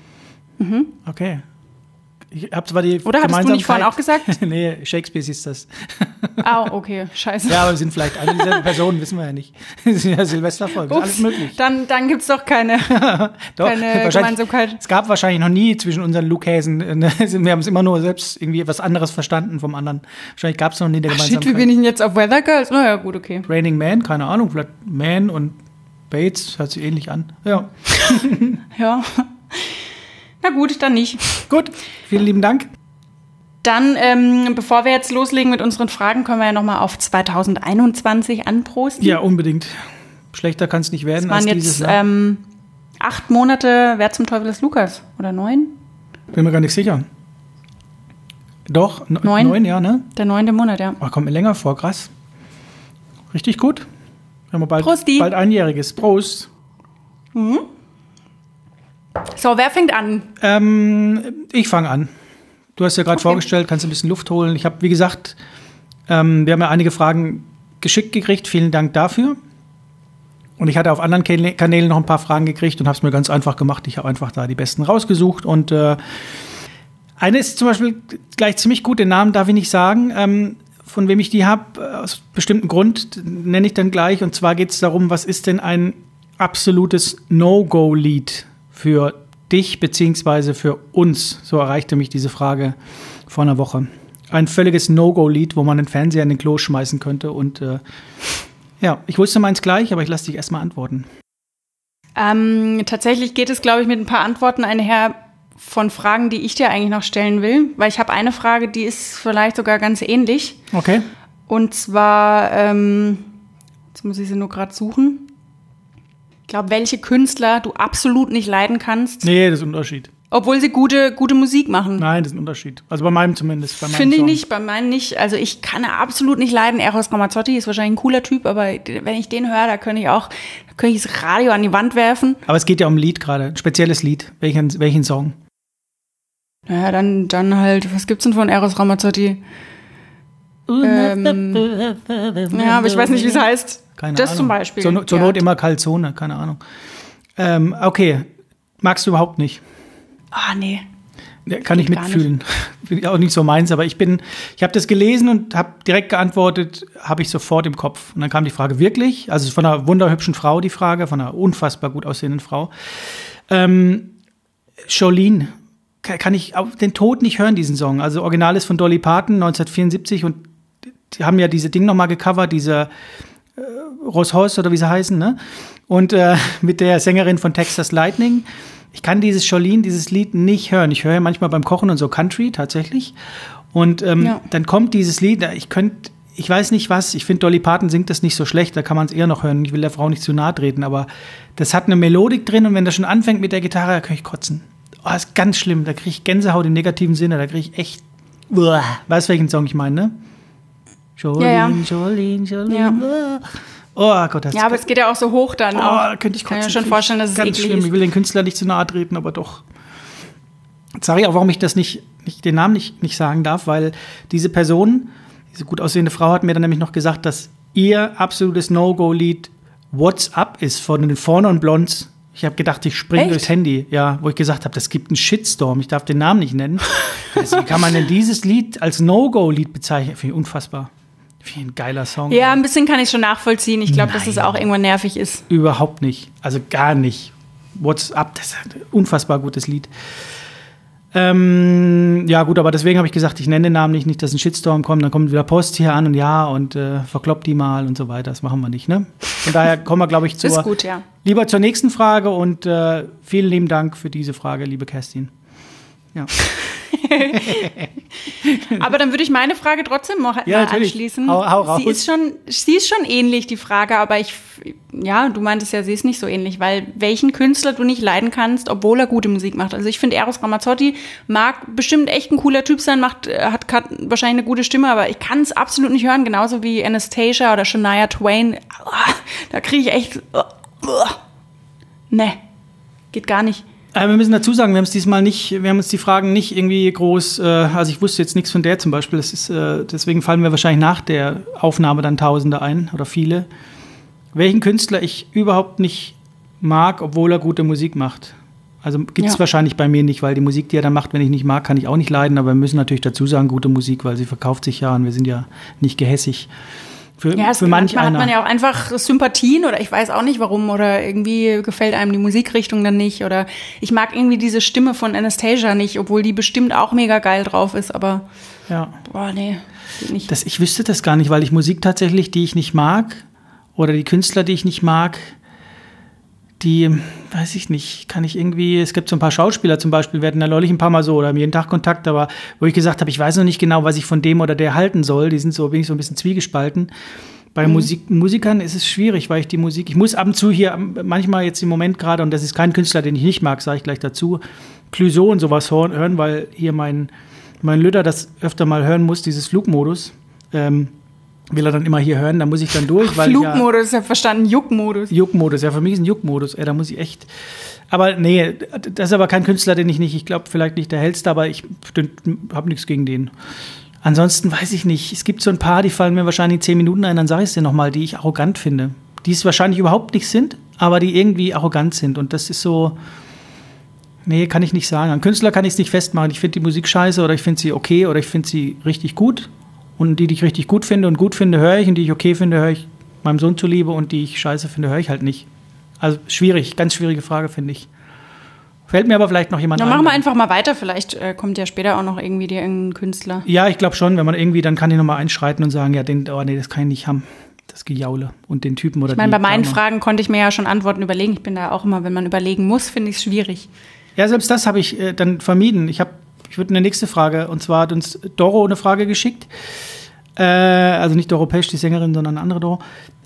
Okay. Ich hab zwar die Oder hattest du nicht vorhin auch gesagt? Nee, Shakespeare ist das. Okay, scheiße. Ja, aber wir sind vielleicht alle dieselbe Personen, wissen wir ja nicht. Das sind ja Silvesterfolgen, ist alles möglich. Dann gibt's doch keine Gemeinsamkeit. Es gab wahrscheinlich noch nie zwischen unseren Lucäsen, wir haben es immer nur selbst irgendwie was anderes verstanden vom anderen. Wahrscheinlich gab es noch nie eine Gemeinsamkeit. Shit, wie bin ich denn jetzt auf Weather Girls? Naja, gut, okay. Raining Man, keine Ahnung, vielleicht Man und Bates, hört sich ähnlich an. Ja. Ja. Na gut, dann nicht. Gut, vielen lieben Dank. Dann, bevor wir jetzt loslegen mit unseren Fragen, können wir ja nochmal auf 2021 anprosten. Ja, unbedingt. Schlechter kann es nicht werden als dieses Jahr. Jahr. 8 Monate, wer zum Teufel ist Lukas? Oder 9? Bin mir gar nicht sicher. Doch, 9? 9, ja, ne? Der 9. Monat, ja. Oh, kommt mir länger vor, krass. Richtig gut. Wir haben bald Prosti. Bald einjähriges. Prost. So, wer fängt an? Ich fange an. Du hast ja gerade vorgestellt, kannst ein bisschen Luft holen. Ich habe, wie gesagt, wir haben ja einige Fragen geschickt gekriegt. Vielen Dank dafür. Und ich hatte auf anderen Kanälen noch ein paar Fragen gekriegt und habe es mir ganz einfach gemacht. Ich habe einfach da die besten rausgesucht. Und eine ist zum Beispiel gleich ziemlich gut, den Namen darf ich nicht sagen, von wem ich die habe. Aus bestimmten Grund nenne ich dann gleich. Und zwar geht es darum, was ist denn ein absolutes No-Go-Lied für dich beziehungsweise für uns? So erreichte mich diese Frage vor einer Woche. Ein völliges No-Go-Lied, wo man den Fernseher in den Klo schmeißen könnte. Und ja, ich wusste meins gleich, aber ich lasse dich erstmal antworten. Tatsächlich geht es, glaube ich, mit ein paar Antworten einher von Fragen, die ich dir eigentlich noch stellen will. Weil ich habe eine Frage, die ist vielleicht sogar ganz ähnlich. Okay. Und zwar, jetzt muss ich sie nur gerade suchen. Ich glaube, welche Künstler du absolut nicht leiden kannst. Nee, das ist ein Unterschied. Obwohl sie gute Musik machen. Nein, das ist ein Unterschied. Also bei meinem zumindest. Finde ich nicht, bei meinen nicht. Also ich kann absolut nicht leiden. Eros Ramazzotti ist wahrscheinlich ein cooler Typ, aber wenn ich den höre, da könnte ich das Radio an die Wand werfen. Aber es geht ja um ein Lied gerade, ein spezielles Lied. Welchen Song? Naja, dann halt, was gibt's denn von Eros Ramazzotti? Ja, aber ich weiß nicht, wie es heißt. Keine das Ahnung. Zum Beispiel. Zur Not immer Calzone, keine Ahnung. Okay, magst du überhaupt nicht? Ah, nee. Ja, kann ich mitfühlen. Auch nicht so meins, aber ich habe das gelesen und habe direkt geantwortet, habe ich sofort im Kopf. Und dann kam die Frage, wirklich? Also von einer wunderhübschen Frau die Frage, von einer unfassbar gut aussehenden Frau. Jolene, kann ich den Tod nicht hören, diesen Song. Also Original ist von Dolly Parton, 1974 und die haben ja diese Ding nochmal gecovert, diese Rose Hoss oder wie sie heißen, ne? Und mit der Sängerin von Texas Lightning. Ich kann dieses Lied nicht hören. Ich höre ja manchmal beim Kochen und so Country tatsächlich. Und dann kommt dieses Lied, ich weiß nicht was, ich finde Dolly Parton singt das nicht so schlecht, da kann man es eher noch hören. Ich will der Frau nicht zu nahe treten, aber das hat eine Melodik drin und wenn das schon anfängt mit der Gitarre, da kann ich kotzen. Oh, das ist ganz schlimm, da kriege ich Gänsehaut im negativen Sinne, da kriege ich echt, weißt du, welchen Song ich meine, ne? Jolene, Jolene. Ja. Oh Gott, das aber es geht ja auch so hoch dann. Da könnte ich kotzen. Kann ja schon vorstellen, dass es ganz eklig schlimm. ist. Ich will den Künstler nicht zu nahe treten, aber doch. Jetzt sage ich auch, warum ich das den Namen nicht sagen darf, weil diese Person, diese gut aussehende Frau, hat mir dann nämlich noch gesagt, dass ihr absolutes No-Go-Lied What's Up ist von den Four Non Blondes. Ich habe gedacht, ich springe durchs Handy, ja, wo ich gesagt habe, das gibt einen Shitstorm. Ich darf den Namen nicht nennen. Also, wie kann man denn dieses Lied als No-Go-Lied bezeichnen? Finde ich unfassbar. Wie ein geiler Song. Ja, ein bisschen kann ich schon nachvollziehen. Ich glaube, dass es auch irgendwann nervig ist. Überhaupt nicht. Also gar nicht. What's Up, das ist ein unfassbar gutes Lied. Ja gut, aber deswegen habe ich gesagt, ich nenne den Namen nicht, dass ein Shitstorm kommt. Dann kommt wieder Post hier an und verkloppt die mal und so weiter. Das machen wir nicht, ne? Von daher kommen wir, glaube ich, lieber zur nächsten Frage. Und vielen lieben Dank für diese Frage, liebe Kerstin. Ja. Aber dann würde ich meine Frage trotzdem noch mal anschließen. Hau raus. Sie ist schon ähnlich, die Frage, aber du meintest ja, sie ist nicht so ähnlich, weil welchen Künstler du nicht leiden kannst, obwohl er gute Musik macht. Also ich finde, Eros Ramazzotti mag bestimmt echt ein cooler Typ sein, hat wahrscheinlich eine gute Stimme, aber ich kann es absolut nicht hören, genauso wie Anastasia oder Shania Twain. Da kriege ich echt, ne, geht gar nicht. Wir müssen dazu sagen, wir haben uns die Fragen nicht irgendwie groß, also ich wusste jetzt nichts von der zum Beispiel, deswegen fallen mir wahrscheinlich nach der Aufnahme dann Tausende ein oder viele. Welchen Künstler ich überhaupt nicht mag, obwohl er gute Musik macht. Also gibt es wahrscheinlich bei mir nicht, weil die Musik, die er dann macht, wenn ich nicht mag, kann ich auch nicht leiden, aber wir müssen natürlich dazu sagen, gute Musik, weil sie verkauft sich ja und wir sind ja nicht gehässig. Für manch einer. Hat man ja auch einfach Sympathien oder ich weiß auch nicht warum oder irgendwie gefällt einem die Musikrichtung dann nicht oder ich mag irgendwie diese Stimme von Anastasia nicht, obwohl die bestimmt auch mega geil drauf ist, aber nee, geht nicht. Ich wüsste das gar nicht, weil ich Musik tatsächlich, die ich nicht mag oder die Künstler, die ich nicht mag, die, weiß ich nicht, kann ich irgendwie, es gibt so ein paar Schauspieler zum Beispiel, wir hatten da neulich ein paar Mal so oder haben jeden Tag Kontakt, aber wo ich gesagt habe, ich weiß noch nicht genau, was ich von dem oder der halten soll, bin ich so ein bisschen zwiegespalten. Bei Musikern ist es schwierig, weil ich muss ab und zu hier, manchmal jetzt im Moment gerade, und das ist kein Künstler, den ich nicht mag, sage ich gleich dazu, Clouseau und sowas hören, weil hier mein Lüder das öfter mal hören muss, dieses Flugmodus, will er dann immer hier hören, da muss ich dann durch. Weil Flugmodus, ich habe verstanden, Juckmodus. Juckmodus, ja, für mich ist ein Juckmodus, da muss ich echt, aber nee, das ist aber kein Künstler, den ich glaube, vielleicht nicht der hellste, aber ich habe nichts gegen den. Ansonsten weiß ich nicht, es gibt so ein paar, die fallen mir wahrscheinlich in 10 Minuten ein, dann sage ich es dir nochmal, die ich arrogant finde, die es wahrscheinlich überhaupt nicht sind, aber die irgendwie arrogant sind und das ist so, nee, kann ich nicht sagen. An Künstler kann ich es nicht festmachen, ich finde die Musik scheiße oder ich finde sie okay oder ich finde sie richtig gut. Und die ich richtig gut finde höre ich. Und die ich okay finde, höre ich meinem Sohn zuliebe. Und die ich scheiße finde, höre ich halt nicht. Also schwierig, ganz schwierige Frage, finde ich. Fällt mir aber vielleicht noch jemand ein. Dann machen wir einfach mal weiter. Vielleicht kommt ja später auch noch irgendwie dir irgendein Künstler. Ja, ich glaube schon. Wenn man irgendwie, dann kann ich nochmal einschreiten und sagen, ja, das kann ich nicht haben. Das Gejaule und den Typen oder die. Ich meine, bei meinen Fragen konnte ich mir ja schon Antworten überlegen. Ich bin da auch immer, wenn man überlegen muss, finde ich es schwierig. Ja, selbst das habe ich dann vermieden. Ich würde eine nächste Frage, und zwar hat uns Doro eine Frage geschickt. Also nicht Doro Pesch, die Sängerin, sondern eine andere Doro.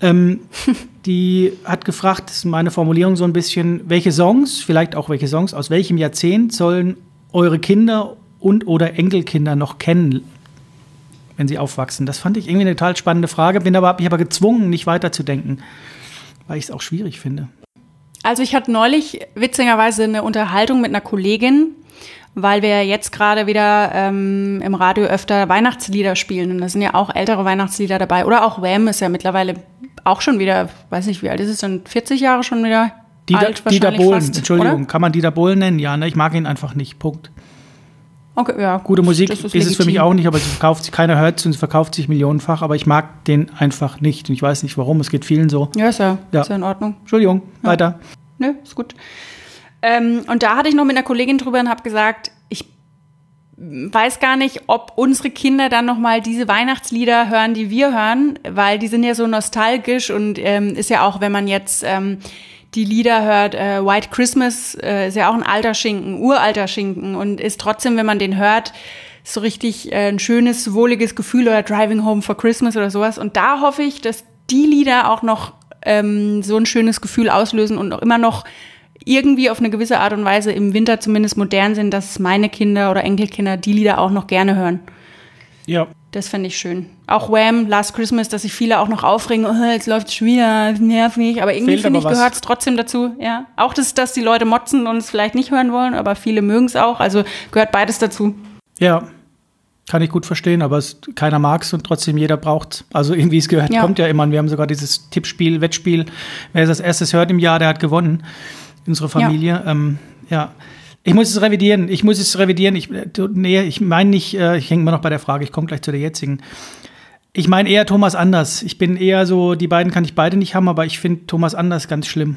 Die hat gefragt, das ist meine Formulierung so ein bisschen, vielleicht auch welche Songs, aus welchem Jahrzehnt sollen eure Kinder und/oder Enkelkinder noch kennen, wenn sie aufwachsen? Das fand ich irgendwie eine total spannende Frage, habe mich aber gezwungen, nicht weiterzudenken, weil ich es auch schwierig finde. Also ich hatte neulich witzigerweise eine Unterhaltung mit einer Kollegin, weil wir jetzt gerade wieder im Radio öfter Weihnachtslieder spielen. Und da sind ja auch ältere Weihnachtslieder dabei. Oder auch Wham ist ja mittlerweile auch schon wieder, weiß nicht, wie alt ist es denn? 40 Jahre schon wieder alt Dieter Bohlen, fast, Entschuldigung, oder? kann man Dieter Bohlen nennen? Ja, ne, ich mag ihn einfach nicht, Punkt. Okay, ja. Gute Musik ist es für mich auch nicht, aber keiner hört es und es verkauft sich millionenfach, aber ich mag den einfach nicht. Und ich weiß nicht warum, es geht vielen so. Ja, ist ja in Ordnung. Entschuldigung, ja. Weiter. Nö, ist gut. Und da hatte ich noch mit einer Kollegin drüber und habe gesagt, ich weiß gar nicht, ob unsere Kinder dann noch mal diese Weihnachtslieder hören, die wir hören, weil die sind ja so nostalgisch und ist ja auch, wenn man jetzt die Lieder hört, White Christmas ist ja auch ein alter Schinken, uralter Schinken und ist trotzdem, wenn man den hört, so richtig ein schönes, wohliges Gefühl oder Driving Home for Christmas oder sowas. Und da hoffe ich, dass die Lieder auch noch so ein schönes Gefühl auslösen und auch immer noch irgendwie auf eine gewisse Art und Weise im Winter zumindest modern sind, dass meine Kinder oder Enkelkinder die Lieder auch noch gerne hören. Ja. Das fände ich schön. Auch Wham, Last Christmas, dass sich viele auch noch aufregen, oh, jetzt läuft es schon wieder, nervig. Aber irgendwie, finde ich, gehört es trotzdem dazu. Ja. Auch dass die Leute motzen und es vielleicht nicht hören wollen, aber viele mögen es auch. Also gehört beides dazu. Ja, kann ich gut verstehen, aber keiner mag es und trotzdem jeder braucht es. Also irgendwie es gehört, kommt ja immer. Und wir haben sogar dieses Tippspiel, Wettspiel. Wer es als erstes hört im Jahr, der hat gewonnen. Unsere Familie. Ja. Ich muss es revidieren. Ich meine nicht, ich hänge immer noch bei der Frage, ich komme gleich zu der jetzigen. Ich meine eher Thomas Anders. Ich bin eher so, die beiden kann ich beide nicht haben, aber ich finde Thomas Anders ganz schlimm.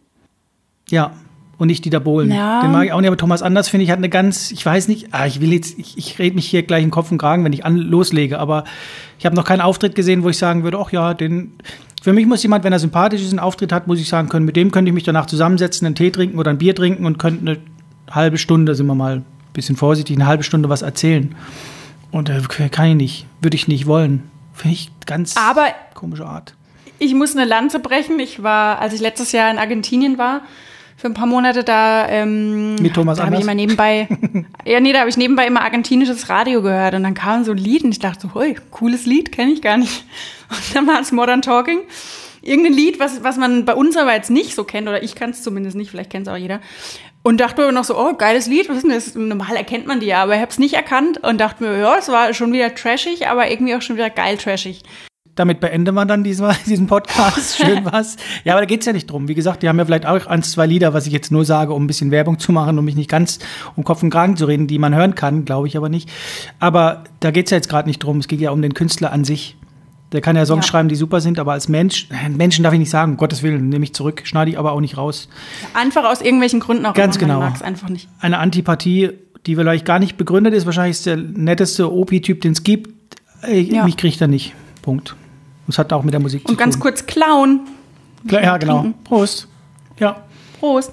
Ja. Und nicht Dieter Bohlen. Ja. Den mag ich auch nicht, aber Thomas Anders, finde ich, hat eine ganz, ich weiß nicht, ich rede mich hier gleich in Kopf und Kragen, wenn ich loslege, aber ich habe noch keinen Auftritt gesehen, wo ich sagen würde, ach ja, für mich muss jemand, wenn er sympathisch ist, einen Auftritt hat, muss ich sagen können, mit dem könnte ich mich danach zusammensetzen, einen Tee trinken oder ein Bier trinken und könnte eine halbe Stunde, sind wir mal ein bisschen vorsichtig, eine halbe Stunde was erzählen. Und kann ich nicht, würde ich nicht wollen. Finde ich ganz komische Art. Ich muss eine Lanze brechen. Als ich letztes Jahr in Argentinien war, für ein paar Monate mit Thomas Anders? Habe ich immer nebenbei, da habe ich nebenbei immer argentinisches Radio gehört und dann kam so ein Lied und ich dachte so, hey, cooles Lied, kenne ich gar nicht. Und dann war es Modern Talking. Irgendein Lied, was man bei uns aber jetzt nicht so kennt, oder ich kann es zumindest nicht, vielleicht kennt es auch jeder. Und dachte mir noch so, oh, geiles Lied, was ist denn das? Normal erkennt man die ja, aber ich habe es nicht erkannt und dachte mir, ja, es war schon wieder trashig, aber irgendwie auch schon wieder geil trashig. Damit beenden wir dann diesen Podcast. Schön was. Ja, aber da geht's ja nicht drum. Wie gesagt, die haben ja vielleicht auch 1, 2 Lieder, was ich jetzt nur sage, um ein bisschen Werbung zu machen, um mich nicht ganz um Kopf und Kragen zu reden, die man hören kann, glaube ich aber nicht. Aber da geht's ja jetzt gerade nicht drum. Es geht ja um den Künstler an sich. Der kann ja Songs schreiben, die super sind, aber als Menschen darf ich nicht sagen, um Gottes Willen, nehme ich zurück, schneide ich aber auch nicht raus. Einfach aus irgendwelchen Gründen auch. Ganz genau. Man mag es einfach nicht. Eine Antipathie, die vielleicht gar nicht begründet ist. Wahrscheinlich ist der netteste Opi-Typ, den es gibt. Mich kriegt er nicht. Punkt. Das hat auch mit der Musik zu tun. Und ganz kurz klauen. Ja, genau. Prost. Ja. Prost.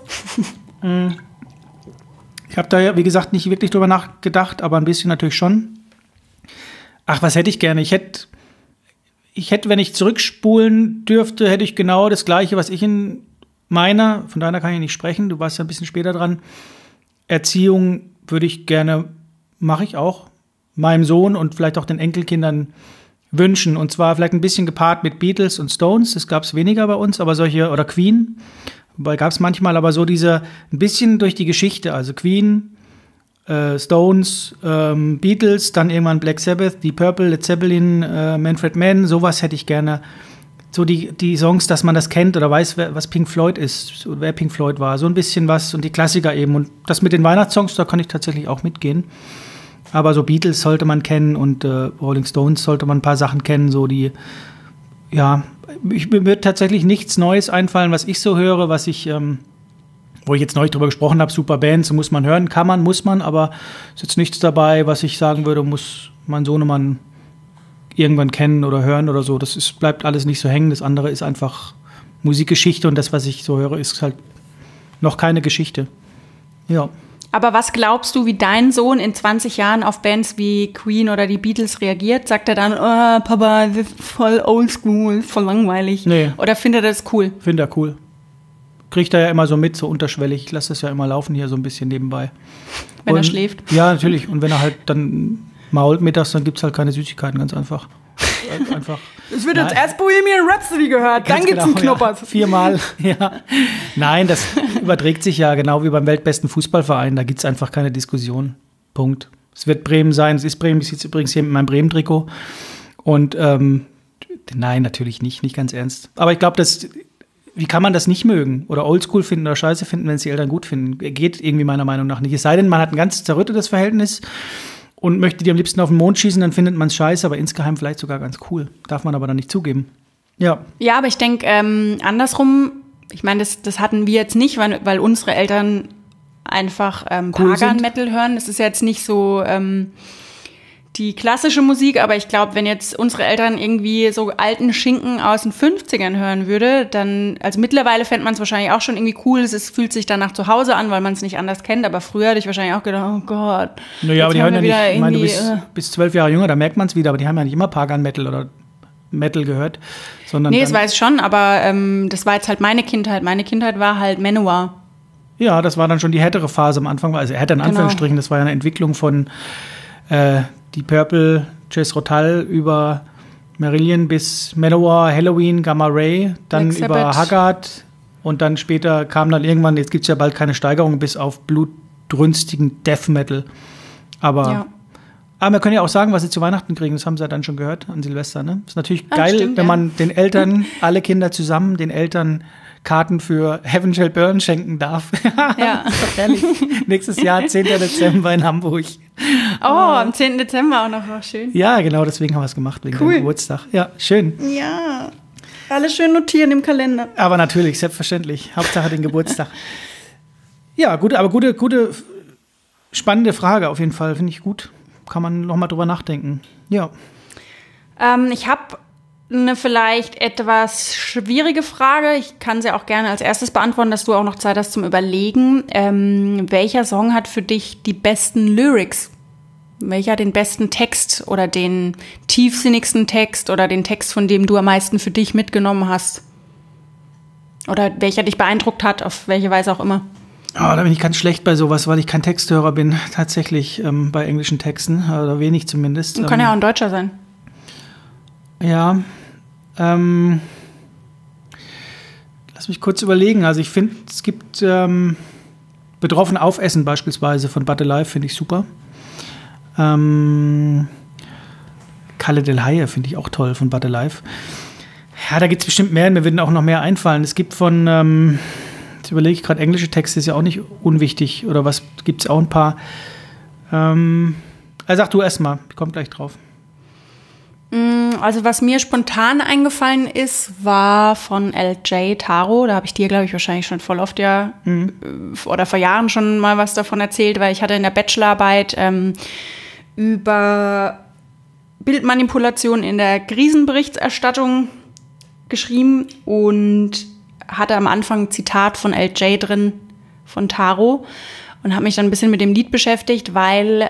Ich habe da ja, wie gesagt, nicht wirklich drüber nachgedacht, aber ein bisschen natürlich schon. Ach, was hätte ich gerne? Ich hätte, wenn ich zurückspulen dürfte, hätte ich genau das Gleiche, was ich in meiner, von deiner kann ich nicht sprechen, du warst ja ein bisschen später dran, Erziehung würde ich gerne, mache ich auch, meinem Sohn und vielleicht auch den Enkelkindern wünschen. Und zwar vielleicht ein bisschen gepaart mit Beatles und Stones, das gab es weniger bei uns, aber solche, oder Queen, wobei gab es manchmal, aber so diese, ein bisschen durch die Geschichte, also Queen, Stones, Beatles, dann irgendwann Black Sabbath, Deep Purple, Led Zeppelin, Manfred Mann, sowas hätte ich gerne. So die Songs, dass man das kennt oder weiß, was Pink Floyd ist, wer Pink Floyd war, so ein bisschen was und die Klassiker eben. Und das mit den Weihnachtssongs, da kann ich tatsächlich auch mitgehen. Aber so Beatles sollte man kennen und Rolling Stones sollte man ein paar Sachen kennen, so die, ja, mir wird tatsächlich nichts Neues einfallen, was ich so höre, was ich, wo ich jetzt neulich drüber gesprochen habe, super Bands, muss man hören, muss man, aber ist jetzt nichts dabei, was ich sagen würde, muss mein Sohnemann irgendwann kennen oder hören oder so. Das bleibt alles nicht so hängen. Das andere ist einfach Musikgeschichte und das, was ich so höre, ist halt noch keine Geschichte. Ja. Aber was glaubst du, wie dein Sohn in 20 Jahren auf Bands wie Queen oder die Beatles reagiert? Sagt er dann, oh, Papa, das ist voll oldschool, voll langweilig? Nee. Oder findet er das cool? Findet er cool. Kriegt er ja immer so mit, so unterschwellig. Ich lasse das ja immer laufen hier so ein bisschen nebenbei. Wenn er schläft? Ja, natürlich. Und wenn er halt dann mault mittags, dann gibt es halt keine Süßigkeiten, ganz einfach. Es wird jetzt erst Bohemian Rhapsody gehört, dann gibt es einen Knoppers. Ja, 4-mal, ja. Nein, das überträgt sich ja genau wie beim weltbesten Fußballverein. Da gibt es einfach keine Diskussion. Punkt. Es wird Bremen sein. Es ist Bremen. Ich sitze übrigens hier mit meinem Bremen-Trikot. Und nein, natürlich nicht ganz ernst. Aber ich glaube, wie kann man das nicht mögen oder Oldschool finden oder Scheiße finden, wenn es die Eltern gut finden? Geht irgendwie meiner Meinung nach nicht. Es sei denn, man hat ein ganz zerrüttetes Verhältnis und möchte die am liebsten auf den Mond schießen, dann findet man es scheiße, aber insgeheim vielleicht sogar ganz cool. Darf man aber dann nicht zugeben. Ja. Ja, aber ich denke, andersrum, ich meine, das hatten wir jetzt nicht, weil unsere Eltern einfach cool Pagan-Metal hören. Das ist jetzt nicht so die klassische Musik, aber ich glaube, wenn jetzt unsere Eltern irgendwie so alten Schinken aus den 50ern hören würde, dann, also mittlerweile fände man es wahrscheinlich auch schon irgendwie cool, es fühlt sich dann nach zu Hause an, weil man es nicht anders kennt, aber früher hätte ich wahrscheinlich auch gedacht, oh Gott. Naja, aber die hören ja nicht, ich meine, du bist 12 Jahre jünger, da merkt man es wieder, aber die haben ja nicht immer Pagan-Metal oder Metal gehört, sondern nee, das weiß ich schon, aber das war jetzt halt meine Kindheit. Meine Kindheit war halt Manowar. Ja, das war dann schon die härtere Phase am Anfang, also härter in Anführungsstrichen, das war ja eine Entwicklung von Deep Purple, Jess Rotal über Marillion bis Manowar, Halloween, Gamma Ray, dann über Haggard und dann später kam dann irgendwann, jetzt gibt es ja bald keine Steigerung, bis auf blutrünstigen Death Metal. Aber wir können ja auch sagen, was sie zu Weihnachten kriegen, das haben sie ja dann schon gehört an Silvester. Ne? Ist natürlich geil, stimmt, wenn man den Eltern, alle Kinder zusammen, den Eltern Karten für Heaven Shall Burn schenken darf. Ja. Das ist doch herrlich. Nächstes Jahr, 10. Dezember in Hamburg. Oh, am 10. Dezember auch noch, oh, schön. Ja, genau, deswegen haben wir es gemacht, wegen dem Geburtstag. Ja, schön. Ja, alles schön notieren im Kalender. Aber natürlich, selbstverständlich. Hauptsache den Geburtstag. Ja, gut, aber gute, spannende Frage auf jeden Fall, finde ich gut. Kann man noch mal drüber nachdenken. Ja. Ich habe eine vielleicht etwas schwierige Frage. Ich kann sie auch gerne als erstes beantworten, dass du auch noch Zeit hast zum Überlegen. Welcher Song hat für dich die besten Lyrics? Welcher den besten Text oder den tiefsinnigsten Text oder den Text, von dem du am meisten für dich mitgenommen hast? Oder welcher dich beeindruckt hat, auf welche Weise auch immer? Oh, da bin ich ganz schlecht bei sowas, weil ich kein Texthörer bin, tatsächlich bei englischen Texten, oder wenig zumindest. Kann ja auch ein Deutscher sein. Ja, lass mich kurz überlegen. Also ich finde, es gibt Betroffen aufessen beispielsweise von But Alive, finde ich super. Calle del Haie finde ich auch toll von But Alive. Ja, da gibt es bestimmt mehr, mir würden auch noch mehr einfallen. Es gibt von, jetzt überlege ich gerade, englische Texte ist ja auch nicht unwichtig. Oder was, gibt es auch ein paar. Sag du erst mal, ich komme gleich drauf. Also was mir spontan eingefallen ist, war von L.J. Taro. Da habe ich dir, glaube ich, wahrscheinlich schon voll oft oder vor Jahren schon mal was davon erzählt, weil ich hatte in der Bachelorarbeit über Bildmanipulation in der Krisenberichterstattung geschrieben und hatte am Anfang ein Zitat von LJ drin, von Taro, und habe mich dann ein bisschen mit dem Lied beschäftigt, weil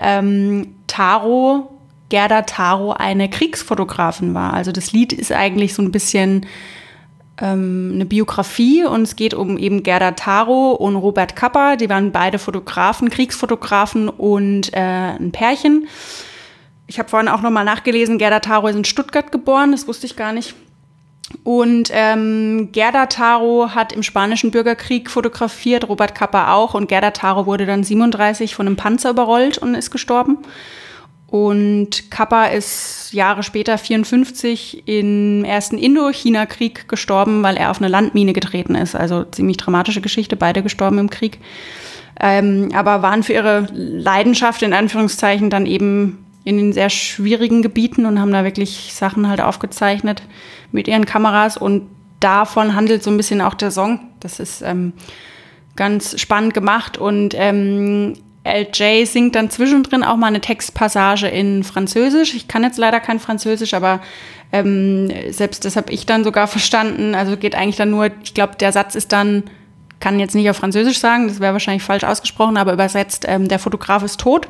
Gerda Taro eine Kriegsfotografin war. Also das Lied ist eigentlich so ein bisschen eine Biografie, und es geht um eben Gerda Taro und Robert Capa. Die waren beide Fotografen, Kriegsfotografen und ein Pärchen. Ich habe vorhin auch nochmal nachgelesen, Gerda Taro ist in Stuttgart geboren, das wusste ich gar nicht. Und Gerda Taro hat im Spanischen Bürgerkrieg fotografiert, Robert Capa auch. Und Gerda Taro wurde dann 37 von einem Panzer überrollt und ist gestorben. Und Capa ist Jahre später, 54, im ersten Indochina-Krieg gestorben, weil er auf eine Landmine getreten ist. Also ziemlich dramatische Geschichte, beide gestorben im Krieg. Aber waren für ihre Leidenschaft in Anführungszeichen dann eben in den sehr schwierigen Gebieten und haben da wirklich Sachen halt aufgezeichnet mit ihren Kameras. Und davon handelt so ein bisschen auch der Song. Das ist ganz spannend gemacht. Und LJ singt dann zwischendrin auch mal eine Textpassage in Französisch. Ich kann jetzt leider kein Französisch, aber selbst das habe ich dann sogar verstanden. Also geht eigentlich dann nur, ich glaube, der Satz ist dann, kann jetzt nicht auf Französisch sagen, das wäre wahrscheinlich falsch ausgesprochen, aber übersetzt, der Fotograf ist tot.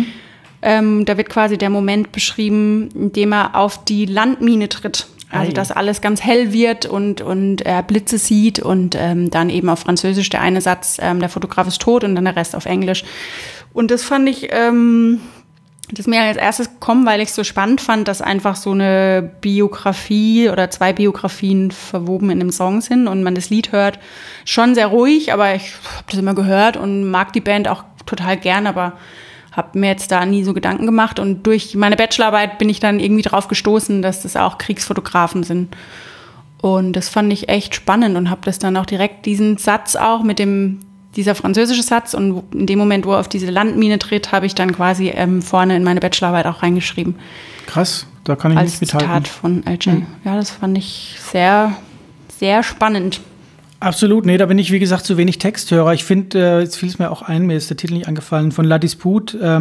Da wird quasi der Moment beschrieben, in dem er auf die Landmine tritt. Also dass alles ganz hell wird und er Blitze sieht und dann eben auf Französisch der eine Satz, der Fotograf ist tot, und dann der Rest auf Englisch. Und das fand ich, das ist mir als erstes gekommen, weil ich es so spannend fand, dass einfach so eine Biografie oder zwei Biografien verwoben in dem Song sind und man das Lied hört. Schon sehr ruhig, aber ich habe das immer gehört und mag die Band auch total gern, aber habe mir jetzt da nie so Gedanken gemacht, und durch meine Bachelorarbeit bin ich dann irgendwie drauf gestoßen, dass das auch Kriegsfotografen sind. Und das fand ich echt spannend und habe das dann auch direkt diesen Satz auch mit dieser französische Satz, und in dem Moment, wo er auf diese Landmine tritt, habe ich dann quasi vorne in meine Bachelorarbeit auch reingeschrieben. Krass, da kann ich nicht mithalten. Als Zitat von LJ. Ja, das fand ich sehr, sehr spannend. Absolut, nee, da bin ich, wie gesagt, zu wenig Texthörer. Ich finde, jetzt fiel es mir auch ein, mir ist der Titel nicht angefallen, von La Dispute, jetzt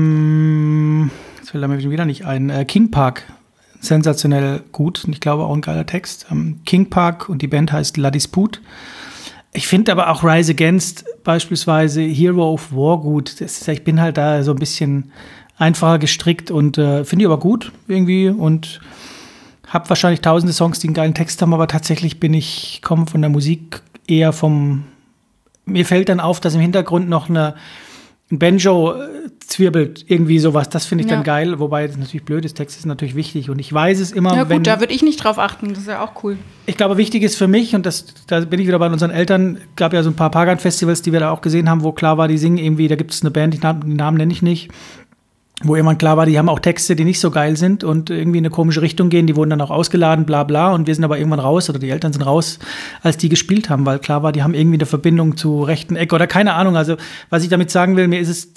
fällt er mir wieder nicht ein, King Park, sensationell gut, und ich glaube auch ein geiler Text. King Park, und die Band heißt La Dispute. Ich finde aber auch Rise Against, beispielsweise Hero of War, gut. Ich bin halt da so ein bisschen einfacher gestrickt und finde ich aber gut irgendwie, und habe wahrscheinlich tausende Songs, die einen geilen Text haben, aber tatsächlich komme von der Musik eher mir fällt dann auf, dass im Hintergrund noch ein Banjo zwirbelt, irgendwie sowas. Das finde ich dann geil, wobei das natürlich blöd ist. Text ist natürlich wichtig, und ich weiß es immer. Ja gut, da würde ich nicht drauf achten, das ist ja auch cool. Ich glaube, wichtig ist für mich, und da bin ich wieder bei unseren Eltern, gab ja so ein paar Pagan-Festivals, die wir da auch gesehen haben, wo klar war, die singen irgendwie, da gibt es eine Band, den Namen nenne ich nicht, wo irgendwann klar war, die haben auch Texte, die nicht so geil sind und irgendwie in eine komische Richtung gehen, die wurden dann auch ausgeladen, bla bla, und wir sind aber irgendwann raus, oder die Eltern sind raus, als die gespielt haben, weil klar war, die haben irgendwie eine Verbindung zu rechten Ecke oder keine Ahnung. Also was ich damit sagen will, mir ist es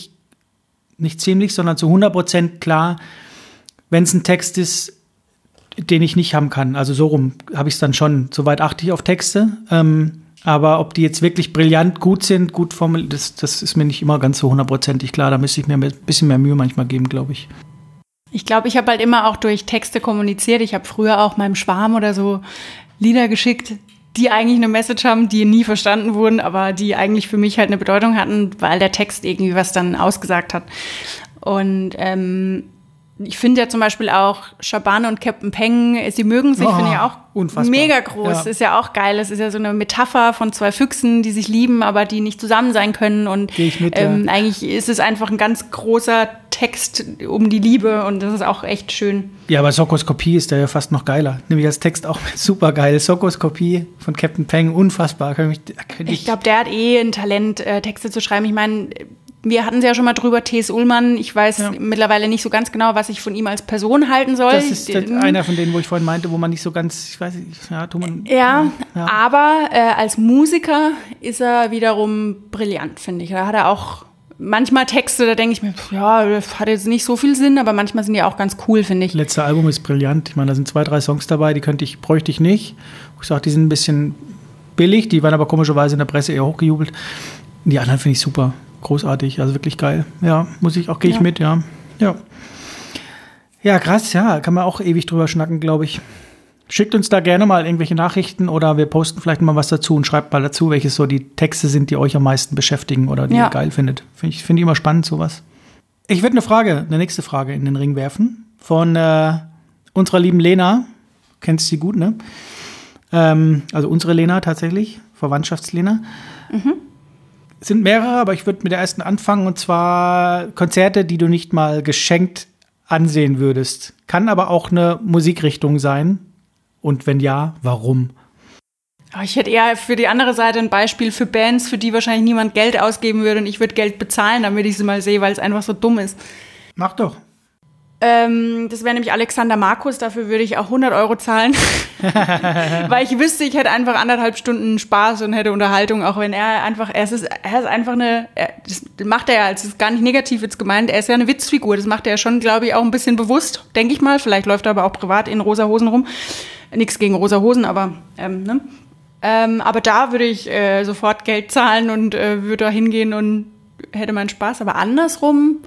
sondern zu 100% klar, wenn es ein Text ist, den ich nicht haben kann. Also so rum habe ich es dann schon, soweit achte ich auf Texte, aber ob die jetzt wirklich brillant gut sind, gut formuliert, das ist mir nicht immer ganz so 100%ig klar. Da müsste ich mir ein bisschen mehr Mühe manchmal geben, glaube ich. Ich glaube, ich habe halt immer auch durch Texte kommuniziert. Ich habe früher auch meinem Schwarm oder so Lieder geschickt, die eigentlich eine Message haben, die nie verstanden wurden, aber die eigentlich für mich halt eine Bedeutung hatten, weil der Text irgendwie was dann ausgesagt hat. Und ich finde ja zum Beispiel auch Shabane und Captain Peng, sie mögen sich, finde ich auch unfassbar. Mega groß. Ja. Ist ja auch geil. Es ist ja so eine Metapher von zwei Füchsen, die sich lieben, aber die nicht zusammen sein können. Und geh ich mit, eigentlich ist es einfach ein ganz großer Text um die Liebe, und das ist auch echt schön. Ja, aber Sokos Kopie ist ja fast noch geiler. Nämlich als Text auch super geil. Sokos Kopie von Captain Peng, unfassbar. Ich glaube, der hat ein Talent, Texte zu schreiben. Ich meine, wir hatten es ja schon mal drüber, T.S. Ullmann. Ich weiß mittlerweile nicht so ganz genau, was ich von ihm als Person halten soll. Das ist einer von denen, wo ich vorhin meinte, wo man nicht so ganz, ich weiß nicht, aber als Musiker ist er wiederum brillant, finde ich. Da hat er auch manchmal Texte, da denke ich mir, das hat jetzt nicht so viel Sinn, aber manchmal sind die auch ganz cool, finde ich. Letzte Album ist brillant. Ich meine, da sind 2, 3 Songs dabei, die bräuchte ich nicht. Ich sage, die sind ein bisschen billig, die waren aber komischerweise in der Presse eher hochgejubelt. Die anderen finde ich super. Großartig, also wirklich geil. Ja, gehe ich mit, ja. Ja, krass, ja, kann man auch ewig drüber schnacken, glaube ich. Schickt uns da gerne mal irgendwelche Nachrichten oder wir posten vielleicht mal was dazu und schreibt mal dazu, welche so die Texte sind, die euch am meisten beschäftigen oder die ihr geil findet. Finde ich immer spannend, sowas. Ich würde eine nächste Frage in den Ring werfen von unserer lieben Lena. Kennst du sie gut, ne? Also unsere Lena tatsächlich, Verwandtschaftslena. Es sind mehrere, aber ich würde mit der ersten anfangen, und zwar Konzerte, die du nicht mal geschenkt ansehen würdest. Kann aber auch eine Musikrichtung sein. Und wenn ja, warum? Ich hätte eher für die andere Seite ein Beispiel für Bands, für die wahrscheinlich niemand Geld ausgeben würde und ich würde Geld bezahlen, damit ich sie mal sehe, weil es einfach so dumm ist. Mach doch. Das wäre nämlich Alexander Markus, dafür würde ich auch 100 € zahlen. Weil ich wüsste, ich hätte einfach 1,5 Stunden Spaß und hätte Unterhaltung, auch wenn das macht er ja, es ist gar nicht negativ jetzt gemeint, er ist ja eine Witzfigur, das macht er ja schon, glaube ich, auch ein bisschen bewusst, denke ich mal. Vielleicht läuft er aber auch privat in rosa Hosen rum. Nichts gegen rosa Hosen, aber, ne? Aber da würde ich sofort Geld zahlen und würde da hingehen und hätte meinen Spaß. Aber andersrum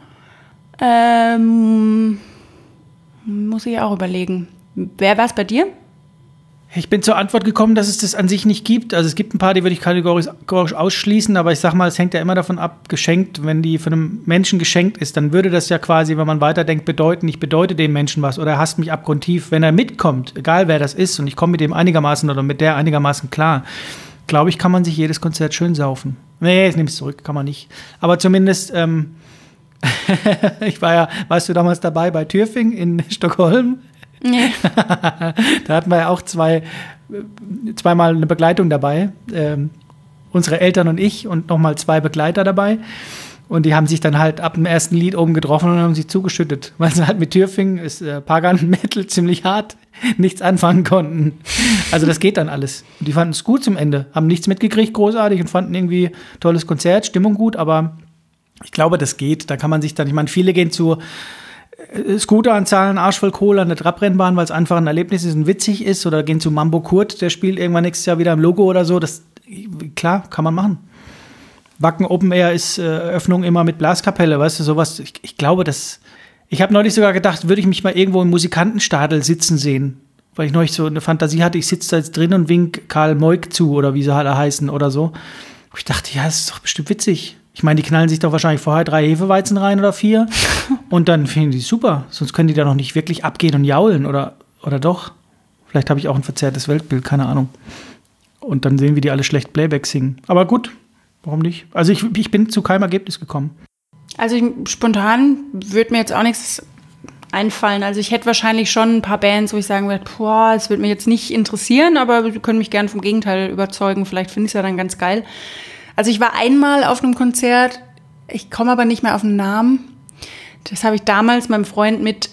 muss ich auch überlegen. Wer war es bei dir? Ich bin zur Antwort gekommen, dass es das an sich nicht gibt. Also es gibt ein paar, die würde ich kategorisch ausschließen, aber ich sag mal, es hängt ja immer davon ab, geschenkt, wenn die von einem Menschen geschenkt ist, dann würde das ja quasi, wenn man weiterdenkt, bedeuten, ich bedeute dem Menschen was oder er hasst mich abgrundtief. Wenn er mitkommt, egal wer das ist, und ich komme mit dem einigermaßen oder mit der einigermaßen klar, glaube ich, kann man sich jedes Konzert schön saufen. Nee, ich nehme es zurück, kann man nicht. Aber zumindest, warst du damals dabei bei Türfing in Stockholm? Nee. Da hatten wir ja auch zweimal eine Begleitung dabei. Unsere Eltern und ich und nochmal 2 Begleiter dabei. Und die haben sich dann halt ab dem ersten Lied oben getroffen und haben sich zugeschüttet. Weil sie halt mit Türfing ist Pagan Metal ziemlich hart nichts anfangen konnten. Also das geht dann alles. Und die fanden es gut zum Ende. Haben nichts mitgekriegt, großartig, und fanden irgendwie tolles Konzert, Stimmung gut, aber ich glaube, das geht. Da kann man sich dann, ich meine, viele gehen zu Scooter und zahlen Arsch voll Kohle an der Trabrennbahn, weil es einfach ein Erlebnis ist und witzig ist, oder gehen zu Mambo Kurt, der spielt irgendwann nächstes Jahr wieder im Logo oder so. Das, klar, kann man machen. Wacken Open Air ist Eröffnung immer mit Blaskapelle, weißt du, sowas. Ich glaube, ich habe neulich sogar gedacht, würde ich mich mal irgendwo im Musikantenstadel sitzen sehen, weil ich neulich so eine Fantasie hatte, ich sitze da jetzt drin und wink Karl Moik zu oder wie sie alle heißen oder so. Und ich dachte, ja, das ist doch bestimmt witzig. Ich meine, die knallen sich doch wahrscheinlich vorher 3 Hefeweizen rein oder 4 und dann finden die super. Sonst können die da noch nicht wirklich abgehen und jaulen oder doch. Vielleicht habe ich auch ein verzerrtes Weltbild, keine Ahnung. Und dann sehen wir die alle schlecht Playback singen. Aber gut, warum nicht? Also ich bin zu keinem Ergebnis gekommen. Also spontan würde mir jetzt auch nichts einfallen. Also ich hätte wahrscheinlich schon ein paar Bands, wo ich sagen würde, das würde mich jetzt nicht interessieren, aber Sie können mich gerne vom Gegenteil überzeugen. Vielleicht finde ich es ja dann ganz geil. Also ich war einmal auf einem Konzert, ich komme aber nicht mehr auf den Namen. Das habe ich damals meinem Freund mit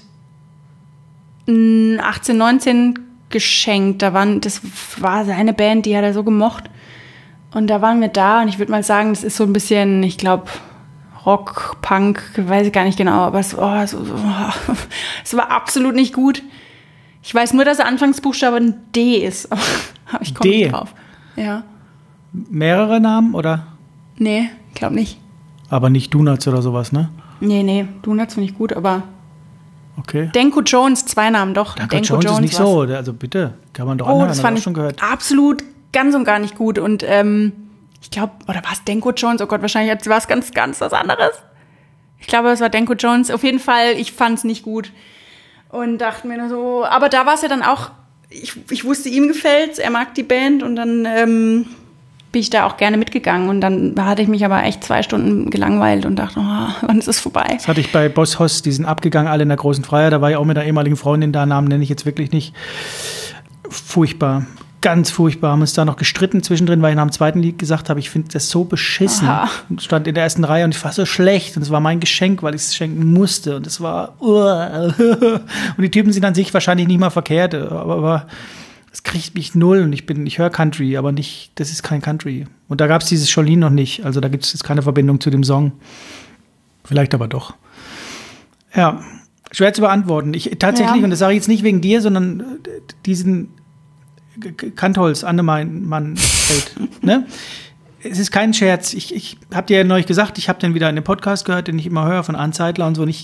18, 19 geschenkt. Das war seine Band, die hat er so gemocht. Und da waren wir da und ich würde mal sagen, das ist so ein bisschen, ich glaube, Rock, Punk, weiß ich gar nicht genau, aber es war absolut nicht gut. Ich weiß nur, dass der Anfangsbuchstabe ein D ist, aber ich komme nicht drauf. Ja. Mehrere Namen, oder? Nee, ich glaube nicht. Aber nicht Donuts oder sowas, ne? Nee, Donuts finde ich gut, aber okay. Denko Jones, 2 Namen, doch. Denko Jones ist nicht so, also bitte, kann man doch anhören, das fand ich schon gehört. Absolut ganz und gar nicht gut und ich glaube, oder war es Denko Jones? Oh Gott, wahrscheinlich war es ganz, ganz was anderes. Ich glaube, es war Denko Jones. Auf jeden Fall, ich fand es nicht gut und dachte mir nur so, aber da war es ja dann auch, ich wusste, ihm gefällt's, er mag die Band und dann bin ich da auch gerne mitgegangen und dann hatte ich mich aber echt 2 Stunden gelangweilt und dachte, wann ist es vorbei? Das hatte ich bei Boss Hoss, die sind abgegangen, alle in der großen Freiheit, da war ich auch mit einer ehemaligen Freundin da, Namen nenne ich jetzt wirklich nicht. Furchtbar, ganz furchtbar, haben uns da noch gestritten zwischendrin, weil ich nach dem zweiten Lied gesagt habe, ich finde das so beschissen. Und stand in der ersten Reihe und ich war so schlecht und es war mein Geschenk, weil ich es schenken musste und es war und die Typen sind an sich wahrscheinlich nicht mal verkehrt, aber das kriegt mich null und ich höre Country, aber nicht, das ist kein Country. Und da gab es dieses Jolene noch nicht, also da gibt es jetzt keine Verbindung zu dem Song. Vielleicht aber doch. Ja, schwer zu beantworten. Tatsächlich, und das sage ich jetzt nicht wegen dir, sondern diesen Kantholz, Annemann, ne? Es ist kein Scherz. Ich habe dir ja neulich gesagt, ich habe den wieder in dem Podcast gehört, den ich immer höre von Anzeitler und so. Und ich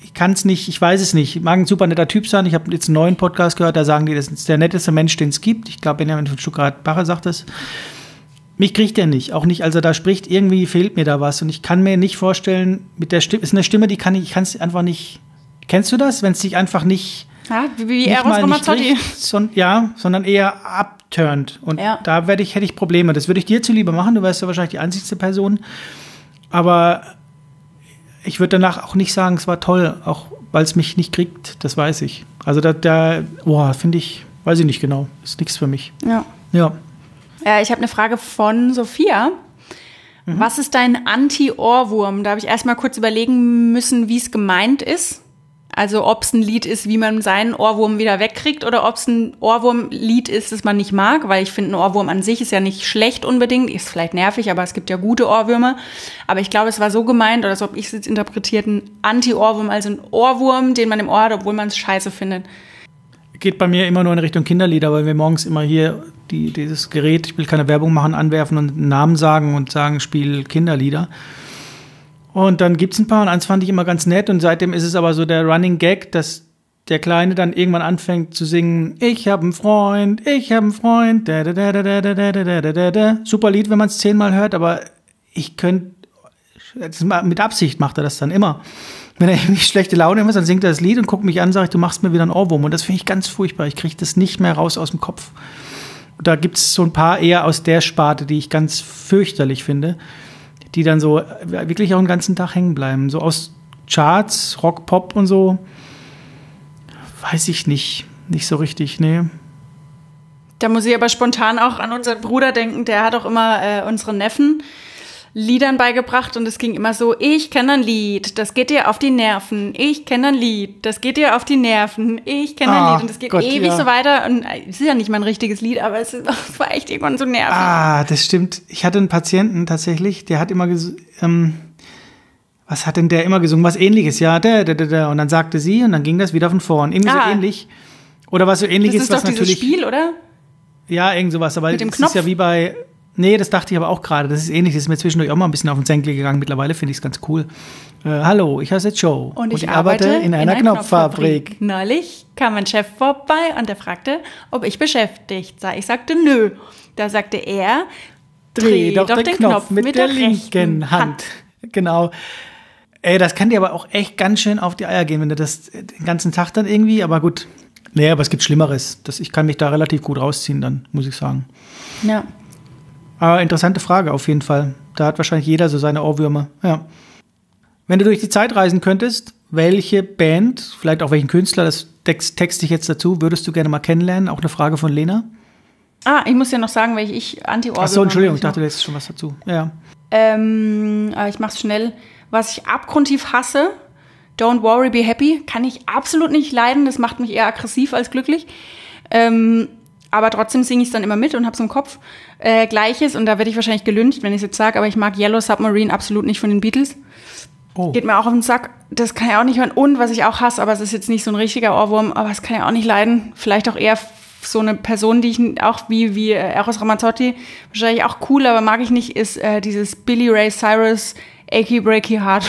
ich kann es nicht, ich weiß es nicht. Mag ein super netter Typ sein. Ich habe jetzt einen neuen Podcast gehört, da sagen die, das ist der netteste Mensch, den es gibt. Ich glaube, Benjamin von Stuckrad-Barre sagt das. Mich kriegt er nicht, auch nicht, als er da spricht. Irgendwie fehlt mir da was. Und ich kann mir nicht vorstellen, mit der Stimme, ist eine Stimme, ich kann es einfach nicht. Kennst du das, wenn es dich einfach nicht. Ja, wie Eros Ramazzotti. Sondern eher abturnt. Und da hätte ich Probleme. Das würde ich dir zuliebe machen. Du wärst ja wahrscheinlich die einzigste Person. Aber ich würde danach auch nicht sagen, es war toll, auch weil es mich nicht kriegt. Das weiß ich. Also finde ich, weiß ich nicht genau. Ist nichts für mich. Ja. Ich habe eine Frage von Sophia. Was ist dein Anti-Ohrwurm? Da habe ich erstmal kurz überlegen müssen, wie es gemeint ist. Also ob es ein Lied ist, wie man seinen Ohrwurm wieder wegkriegt oder ob es ein Ohrwurm-Lied ist, das man nicht mag, weil ich finde, ein Ohrwurm an sich ist ja nicht schlecht unbedingt, ist vielleicht nervig, aber es gibt ja gute Ohrwürmer. Aber ich glaube, es war so gemeint, oder so habe ich es jetzt interpretiert, ein Anti-Ohrwurm, also ein Ohrwurm, den man im Ohr hat, obwohl man es scheiße findet. Geht bei mir immer nur in Richtung Kinderlieder, weil wir morgens immer hier dieses Gerät, ich will keine Werbung machen, anwerfen und einen Namen sagen und sagen, spiel Kinderlieder. Und dann gibt's ein paar und eins fand ich immer ganz nett und seitdem ist es aber so der Running Gag, dass der Kleine dann irgendwann anfängt zu singen, ich habe einen Freund, da, da, da, da, da, da, da, da, da. Super Lied, wenn man es 10-mal hört, aber ich könnte, mit Absicht macht er das dann immer. Wenn er irgendwie schlechte Laune hat, dann singt er das Lied und guckt mich an und sagt, du machst mir wieder einen Ohrwurm und das finde ich ganz furchtbar, ich kriege das nicht mehr raus aus dem Kopf. Und da gibt's so ein paar eher aus der Sparte, die ich ganz fürchterlich finde, die dann so wirklich auch den ganzen Tag hängen bleiben. So aus Charts, Rock, Pop und so, weiß ich nicht so richtig, nee. Da muss ich aber spontan auch an unseren Bruder denken, der hat auch immer unseren Neffen Liedern beigebracht und es ging immer so, ich kenne ein Lied, das geht dir auf die Nerven, ich kenne ein Lied, das geht dir auf die Nerven, ich kenne ein Lied und es geht ewig so weiter und es ist ja nicht mal ein richtiges Lied, aber es war echt irgendwann so nervig. Das stimmt. Ich hatte einen Patienten tatsächlich, der hat immer was hat denn der immer gesungen? Was Ähnliches, ja, da. Und dann sagte sie und dann ging das wieder von vorn. Irgendwie so ähnlich. Oder was so Ähnliches, was natürlich. Das ist doch dieses Spiel, oder? Ja, irgend sowas, aber mit dem das Knopf? ist ja wie bei. Nee, das dachte ich aber auch gerade. Das ist ähnlich. Das ist mir zwischendurch auch mal ein bisschen auf den Senkel gegangen. Mittlerweile finde ich es ganz cool. Hallo, ich heiße Joe. Und ich arbeite in einer Knopffabrik. Neulich kam mein Chef vorbei und er fragte, ob ich beschäftigt sei. Ich sagte, nö. Da sagte er, dreh doch den Knopf mit der linken Hand. Genau. Ey, das kann dir aber auch echt ganz schön auf die Eier gehen, wenn du das den ganzen Tag dann irgendwie, aber gut. Nee, aber es gibt Schlimmeres. Ich kann mich da relativ gut rausziehen dann, muss ich sagen. Ja. Aber interessante Frage auf jeden Fall. Da hat wahrscheinlich jeder so seine Ohrwürmer. Ja. Wenn du durch die Zeit reisen könntest, welche Band, vielleicht auch welchen Künstler, das texte ich jetzt dazu, würdest du gerne mal kennenlernen? Auch eine Frage von Lena. Ich muss ja noch sagen, welche ich Anti-Ohrwürmer habe. Ach so, Entschuldigung, ich dachte, du hättest schon was dazu. Ja. Ich mach's schnell. Was ich abgrundtief hasse, Don't Worry, Be Happy, kann ich absolut nicht leiden. Das macht mich eher aggressiv als glücklich. Aber trotzdem singe ich es dann immer mit und hab's im Kopf. Gleiches, und da werde ich wahrscheinlich gelyncht, wenn ich es jetzt sage, aber ich mag Yellow Submarine absolut nicht von den Beatles. Oh. Geht mir auch auf den Sack. Das kann ich auch nicht hören. Und was ich auch hasse, aber es ist jetzt nicht so ein richtiger Ohrwurm, aber das kann ich auch nicht leiden. Vielleicht auch eher so eine Person, die ich auch wie Eros Ramazzotti, wahrscheinlich auch cool, aber mag ich nicht, ist dieses Billy Ray Cyrus Achy Breaky Heart.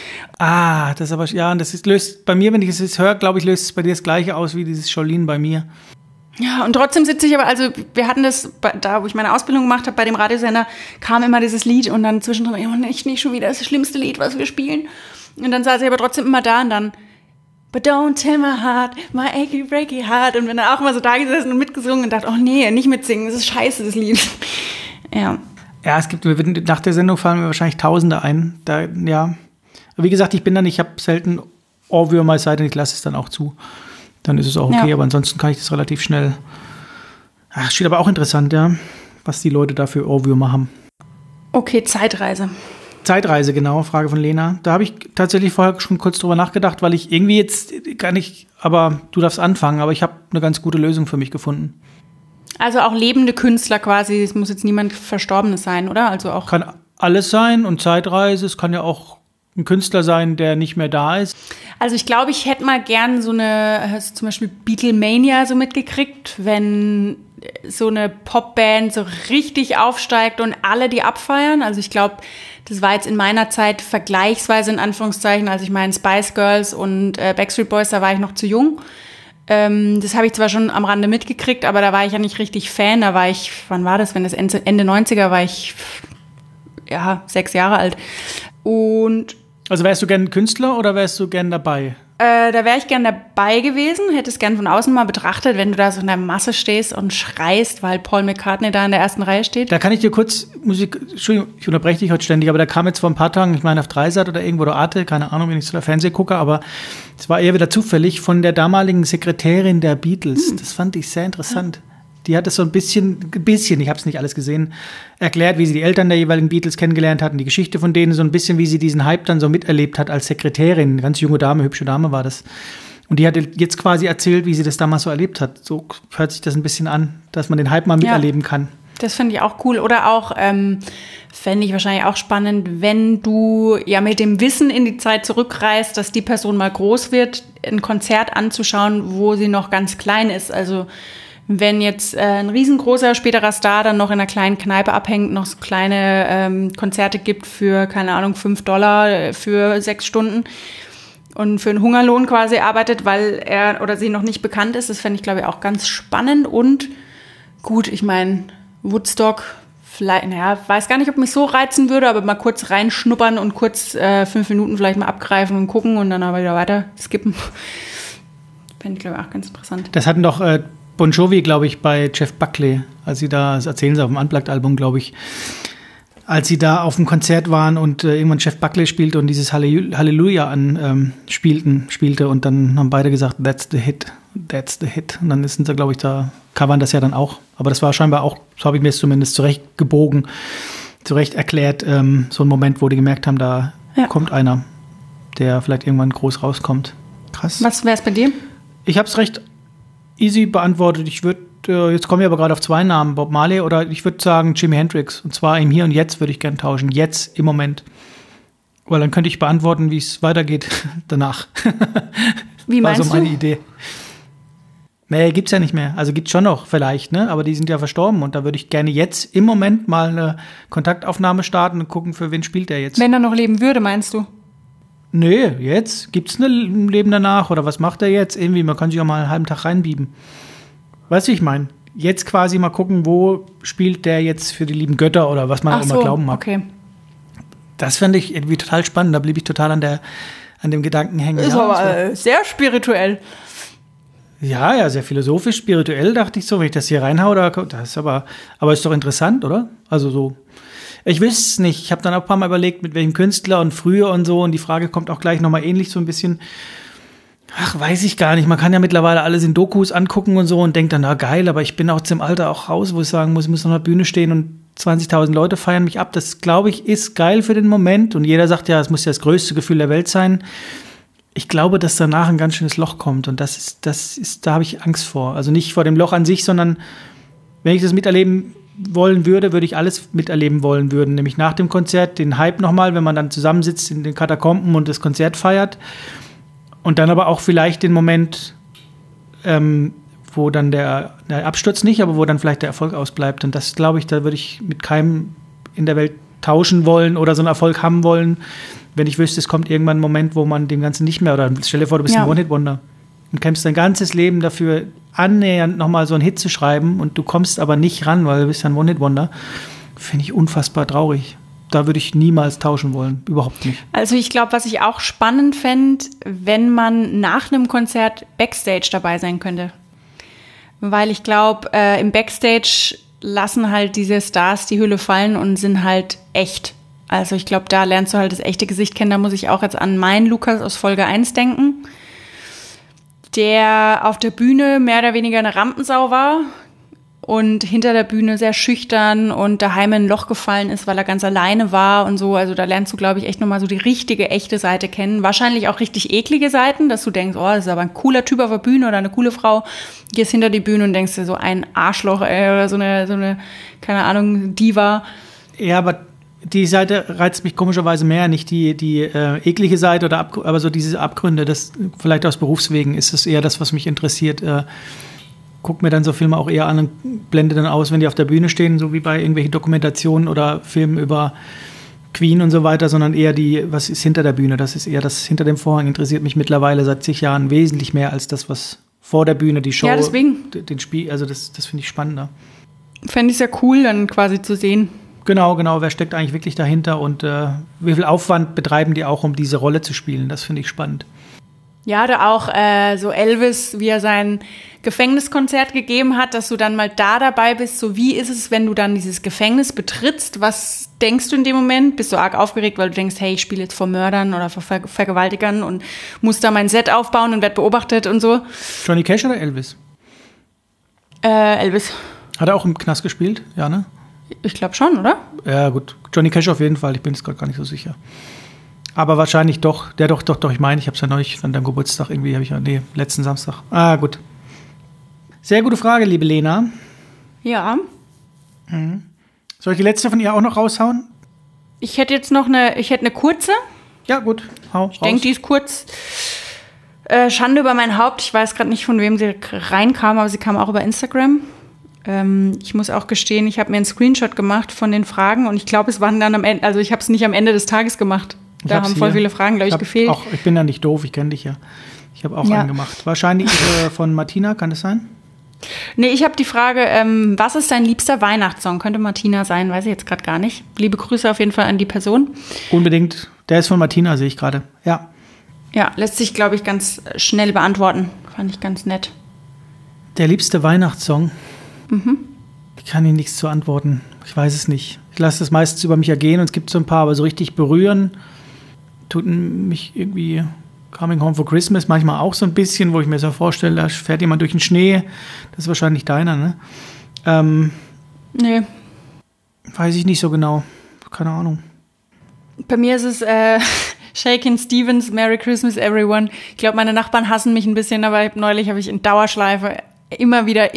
Das aber, ja, und löst bei mir, wenn ich es jetzt höre, glaube ich, löst es bei dir das Gleiche aus wie dieses Jolene bei mir. Ja, und trotzdem sitze ich aber, also wir hatten das, da wo ich meine Ausbildung gemacht habe, bei dem Radiosender, kam immer dieses Lied und dann zwischendrin, nicht schon wieder das schlimmste Lied, was wir spielen. Und dann saß ich aber trotzdem immer da und dann, but don't tell my heart, my achy breaky heart. Und bin dann auch immer so da gesessen und mitgesungen und dachte, oh nee, nicht mitsingen, das ist scheiße, das Lied. Ja. Ja, nach der Sendung fallen mir wahrscheinlich Tausende ein. Ja. Wie gesagt, ich habe selten Ohrwürmer, es sei denn, ich lasse es dann auch zu. Dann ist es auch okay, aber ansonsten kann ich das relativ schnell. Steht aber auch interessant, ja, was die Leute da für Ohrwürmer haben. Okay, Zeitreise. Zeitreise, genau, Frage von Lena. Da habe ich tatsächlich vorher schon kurz drüber nachgedacht, weil ich irgendwie jetzt gar nicht, aber du darfst anfangen, aber ich habe eine ganz gute Lösung für mich gefunden. Also auch lebende Künstler quasi, es muss jetzt niemand Verstorbenes sein, oder? Also auch kann alles sein und Zeitreise, es kann ja auch ein Künstler sein, der nicht mehr da ist. Also ich glaube, ich hätte mal gern so eine, zum Beispiel Beatlemania so mitgekriegt, wenn so eine Popband so richtig aufsteigt und alle die abfeiern. Also ich glaube, das war jetzt in meiner Zeit vergleichsweise in Anführungszeichen, also ich meine Spice Girls und Backstreet Boys, da war ich noch zu jung. Das habe ich zwar schon am Rande mitgekriegt, aber da war ich ja nicht richtig Fan. Da war ich, wann war das? Wenn das Ende 90er war ich, 6 Jahre alt. Und also wärst du gern Künstler oder wärst du gern dabei? Da wäre ich gern dabei gewesen, hätte es gern von außen mal betrachtet, wenn du da so in der Masse stehst und schreist, weil Paul McCartney da in der ersten Reihe steht. Da kann ich dir kurz Entschuldigung, ich unterbreche dich heute ständig, aber da kam jetzt vor ein paar Tagen, ich meine auf Dreisat oder irgendwo oder Arte, keine Ahnung, wenn ich so der Fernseh gucke, aber es war eher wieder zufällig von der damaligen Sekretärin der Beatles. Das fand ich sehr interessant. Ja. Die hat es so ein bisschen, ich habe es nicht alles gesehen, erklärt, wie sie die Eltern der jeweiligen Beatles kennengelernt hatten, die Geschichte von denen, so ein bisschen, wie sie diesen Hype dann so miterlebt hat als Sekretärin. Eine ganz junge Dame, hübsche Dame war das. Und die hat jetzt quasi erzählt, wie sie das damals so erlebt hat. So hört sich das ein bisschen an, dass man den Hype mal miterleben kann. Das finde ich auch cool. Oder auch, fände ich wahrscheinlich auch spannend, wenn du ja mit dem Wissen in die Zeit zurückreist, dass die Person mal groß wird, ein Konzert anzuschauen, wo sie noch ganz klein ist. Also wenn jetzt ein riesengroßer späterer Star dann noch in einer kleinen Kneipe abhängt, noch so kleine Konzerte gibt für, keine Ahnung, $5 für 6 Stunden und für einen Hungerlohn quasi arbeitet, weil er oder sie noch nicht bekannt ist, das fände ich, glaube ich, auch ganz spannend. Und gut, ich meine, Woodstock, vielleicht, weiß gar nicht, ob mich so reizen würde, aber mal kurz reinschnuppern und kurz 5 Minuten vielleicht mal abgreifen und gucken und dann aber wieder weiter skippen. Fände ich, glaube ich, auch ganz interessant. Das hatten doch Bon Jovi, glaube ich, bei Jeff Buckley, als sie da, das erzählen sie auf dem Unplugged-Album, glaube ich, als sie da auf dem Konzert waren und irgendwann Jeff Buckley spielte und dieses Halleluja spielte und dann haben beide gesagt, that's the hit. Und dann sind sie, glaube ich, da covern das ja dann auch. Aber das war scheinbar auch, so habe ich mir es zumindest zurecht erklärt, so ein Moment, wo die gemerkt haben, da kommt einer, der vielleicht irgendwann groß rauskommt. Krass. Was wäre es bei dir? Ich habe es recht easy beantwortet. Ich würde, jetzt komme ich aber gerade auf 2 Namen, Bob Marley oder ich würde sagen Jimi Hendrix. Und zwar im Hier und Jetzt würde ich gerne tauschen. Jetzt, im Moment. Weil dann könnte ich beantworten, wie es weitergeht danach. Wie meinst du? War so meine Idee. Nee, gibt's ja nicht mehr. Also gibt's schon noch vielleicht, ne? Aber die sind ja verstorben. Und da würde ich gerne jetzt im Moment mal eine Kontaktaufnahme starten und gucken, für wen spielt er jetzt. Wenn er noch leben würde, meinst du? Nee, jetzt gibt's ein Leben danach oder was macht er jetzt? Irgendwie, man kann sich auch mal einen halben Tag reinbieben. Weißt du, ich meine, jetzt quasi mal gucken, wo spielt der jetzt für die lieben Götter oder was man auch immer glauben mag. Okay. Das fände ich irgendwie total spannend, da blieb ich total an dem Gedanken hängen. Ist aber sehr spirituell. Ja, sehr philosophisch, spirituell, dachte ich so, wenn ich das hier reinhaue, das ist aber ist doch interessant, oder? Also so. Ich weiß es nicht. Ich habe dann auch ein paar Mal überlegt, mit welchem Künstler und früher und so. Und die Frage kommt auch gleich nochmal ähnlich so ein bisschen. Ach, weiß ich gar nicht. Man kann ja mittlerweile alles in Dokus angucken und so und denkt dann, na geil, aber ich bin auch zum Alter auch raus, wo ich sagen muss, ich muss auf der Bühne stehen und 20.000 Leute feiern mich ab. Das, glaube ich, ist geil für den Moment. Und jeder sagt ja, es muss ja das größte Gefühl der Welt sein. Ich glaube, dass danach ein ganz schönes Loch kommt. Und da habe ich Angst vor. Also nicht vor dem Loch an sich, sondern wenn ich das miterleben wollen würde ich alles miterleben wollen würden. Nämlich nach dem Konzert den Hype nochmal, wenn man dann zusammensitzt in den Katakomben und das Konzert feiert. Und dann aber auch vielleicht den Moment, wo dann der Absturz nicht, aber wo dann vielleicht der Erfolg ausbleibt. Und das, glaube ich, da würde ich mit keinem in der Welt tauschen wollen oder so einen Erfolg haben wollen, wenn ich wüsste, es kommt irgendwann ein Moment, wo man dem Ganzen nicht mehr, oder stell dir vor, du bist ein One-Hit-Wonder und kämpfst dein ganzes Leben dafür, annähernd nochmal so einen Hit zu schreiben und du kommst aber nicht ran, weil du bist ja ein One-Hit-Wonder, finde ich unfassbar traurig. Da würde ich niemals tauschen wollen, überhaupt nicht. Also ich glaube, was ich auch spannend fände, wenn man nach einem Konzert Backstage dabei sein könnte. Weil ich glaube, im Backstage lassen halt diese Stars die Hülle fallen und sind halt echt. Also ich glaube, da lernst du halt das echte Gesicht kennen. Da muss ich auch jetzt an meinen Lukas aus Folge 1 denken, der auf der Bühne mehr oder weniger eine Rampensau war und hinter der Bühne sehr schüchtern und daheim in ein Loch gefallen ist, weil er ganz alleine war und so. Also da lernst du, glaube ich, echt nochmal so die richtige, echte Seite kennen. Wahrscheinlich auch richtig eklige Seiten, dass du denkst, oh, das ist aber ein cooler Typ auf der Bühne oder eine coole Frau. Gehst hinter die Bühne und denkst dir so ein Arschloch oder so eine, keine Ahnung, Diva. Ja, aber die Seite reizt mich komischerweise mehr, nicht die eklige Seite aber so diese Abgründe, das vielleicht aus Berufswegen ist es eher das, was mich interessiert. gucke mir dann so Filme auch eher an und blende dann aus, wenn die auf der Bühne stehen, so wie bei irgendwelchen Dokumentationen oder Filmen über Queen und so weiter, sondern eher was ist hinter der Bühne. Das ist eher das hinter dem Vorhang interessiert mich mittlerweile seit zig Jahren wesentlich mehr als das, was vor der Bühne, die Show, ja, deswegen. Den Spiel, also das finde ich spannender. Fände ich sehr cool, dann quasi zu sehen. Genau, wer steckt eigentlich wirklich dahinter und wie viel Aufwand betreiben die auch, um diese Rolle zu spielen. Das finde ich spannend. Ja, da auch so Elvis, wie er sein Gefängniskonzert gegeben hat, dass du dann mal da dabei bist. So, wie ist es, wenn du dann dieses Gefängnis betrittst? Was denkst du in dem Moment? Bist du arg aufgeregt, weil du denkst, hey, ich spiele jetzt vor Mördern oder vor Vergewaltigern und muss da mein Set aufbauen und werde beobachtet und so? Johnny Cash oder Elvis? Elvis. Hat er auch im Knast gespielt? Ja, ne? Ich glaube schon, oder? Ja, gut. Johnny Cash auf jeden Fall. Ich bin jetzt gerade gar nicht so sicher. Aber wahrscheinlich doch. Doch. Ich meine, ich habe es ja neulich an deinem Geburtstag irgendwie, letzten Samstag. Gut. Sehr gute Frage, liebe Lena. Ja. Mhm. Soll ich die letzte von ihr auch noch raushauen? Ich hätte jetzt noch eine kurze. Ja, gut. Hau ich denke, die ist kurz. Schande über mein Haupt. Ich weiß gerade nicht, von wem sie reinkam, aber sie kam auch über Instagram. Ich muss auch gestehen, ich habe mir einen Screenshot gemacht von den Fragen und ich glaube, es waren dann am Ende, also ich habe es nicht am Ende des Tages gemacht. Da haben voll viele Fragen, glaube ich, gefehlt. Ich bin ja nicht doof, ich kenne dich ja. Ich habe auch einen gemacht. Wahrscheinlich von Martina, kann das sein? Nee, ich habe die Frage, was ist dein liebster Weihnachtssong? Könnte Martina sein, weiß ich jetzt gerade gar nicht. Liebe Grüße auf jeden Fall an die Person. Unbedingt. Der ist von Martina, sehe ich gerade. Ja. Ja, lässt sich, glaube ich, ganz schnell beantworten. Fand ich ganz nett. Der liebste Weihnachtssong? Mhm. Ich kann Ihnen nichts zu antworten. Ich weiß es nicht. Ich lasse das meistens über mich ergehen und es gibt so ein paar, aber so richtig berühren tut mich irgendwie Coming Home for Christmas manchmal auch so ein bisschen, wo ich mir so vorstelle, da fährt jemand durch den Schnee. Das ist wahrscheinlich deiner, ne? Nee. Weiß ich nicht so genau. Keine Ahnung. Bei mir ist es Shakin' Stevens, Merry Christmas Everyone. Ich glaube, meine Nachbarn hassen mich ein bisschen, aber neulich habe ich in Dauerschleife immer wieder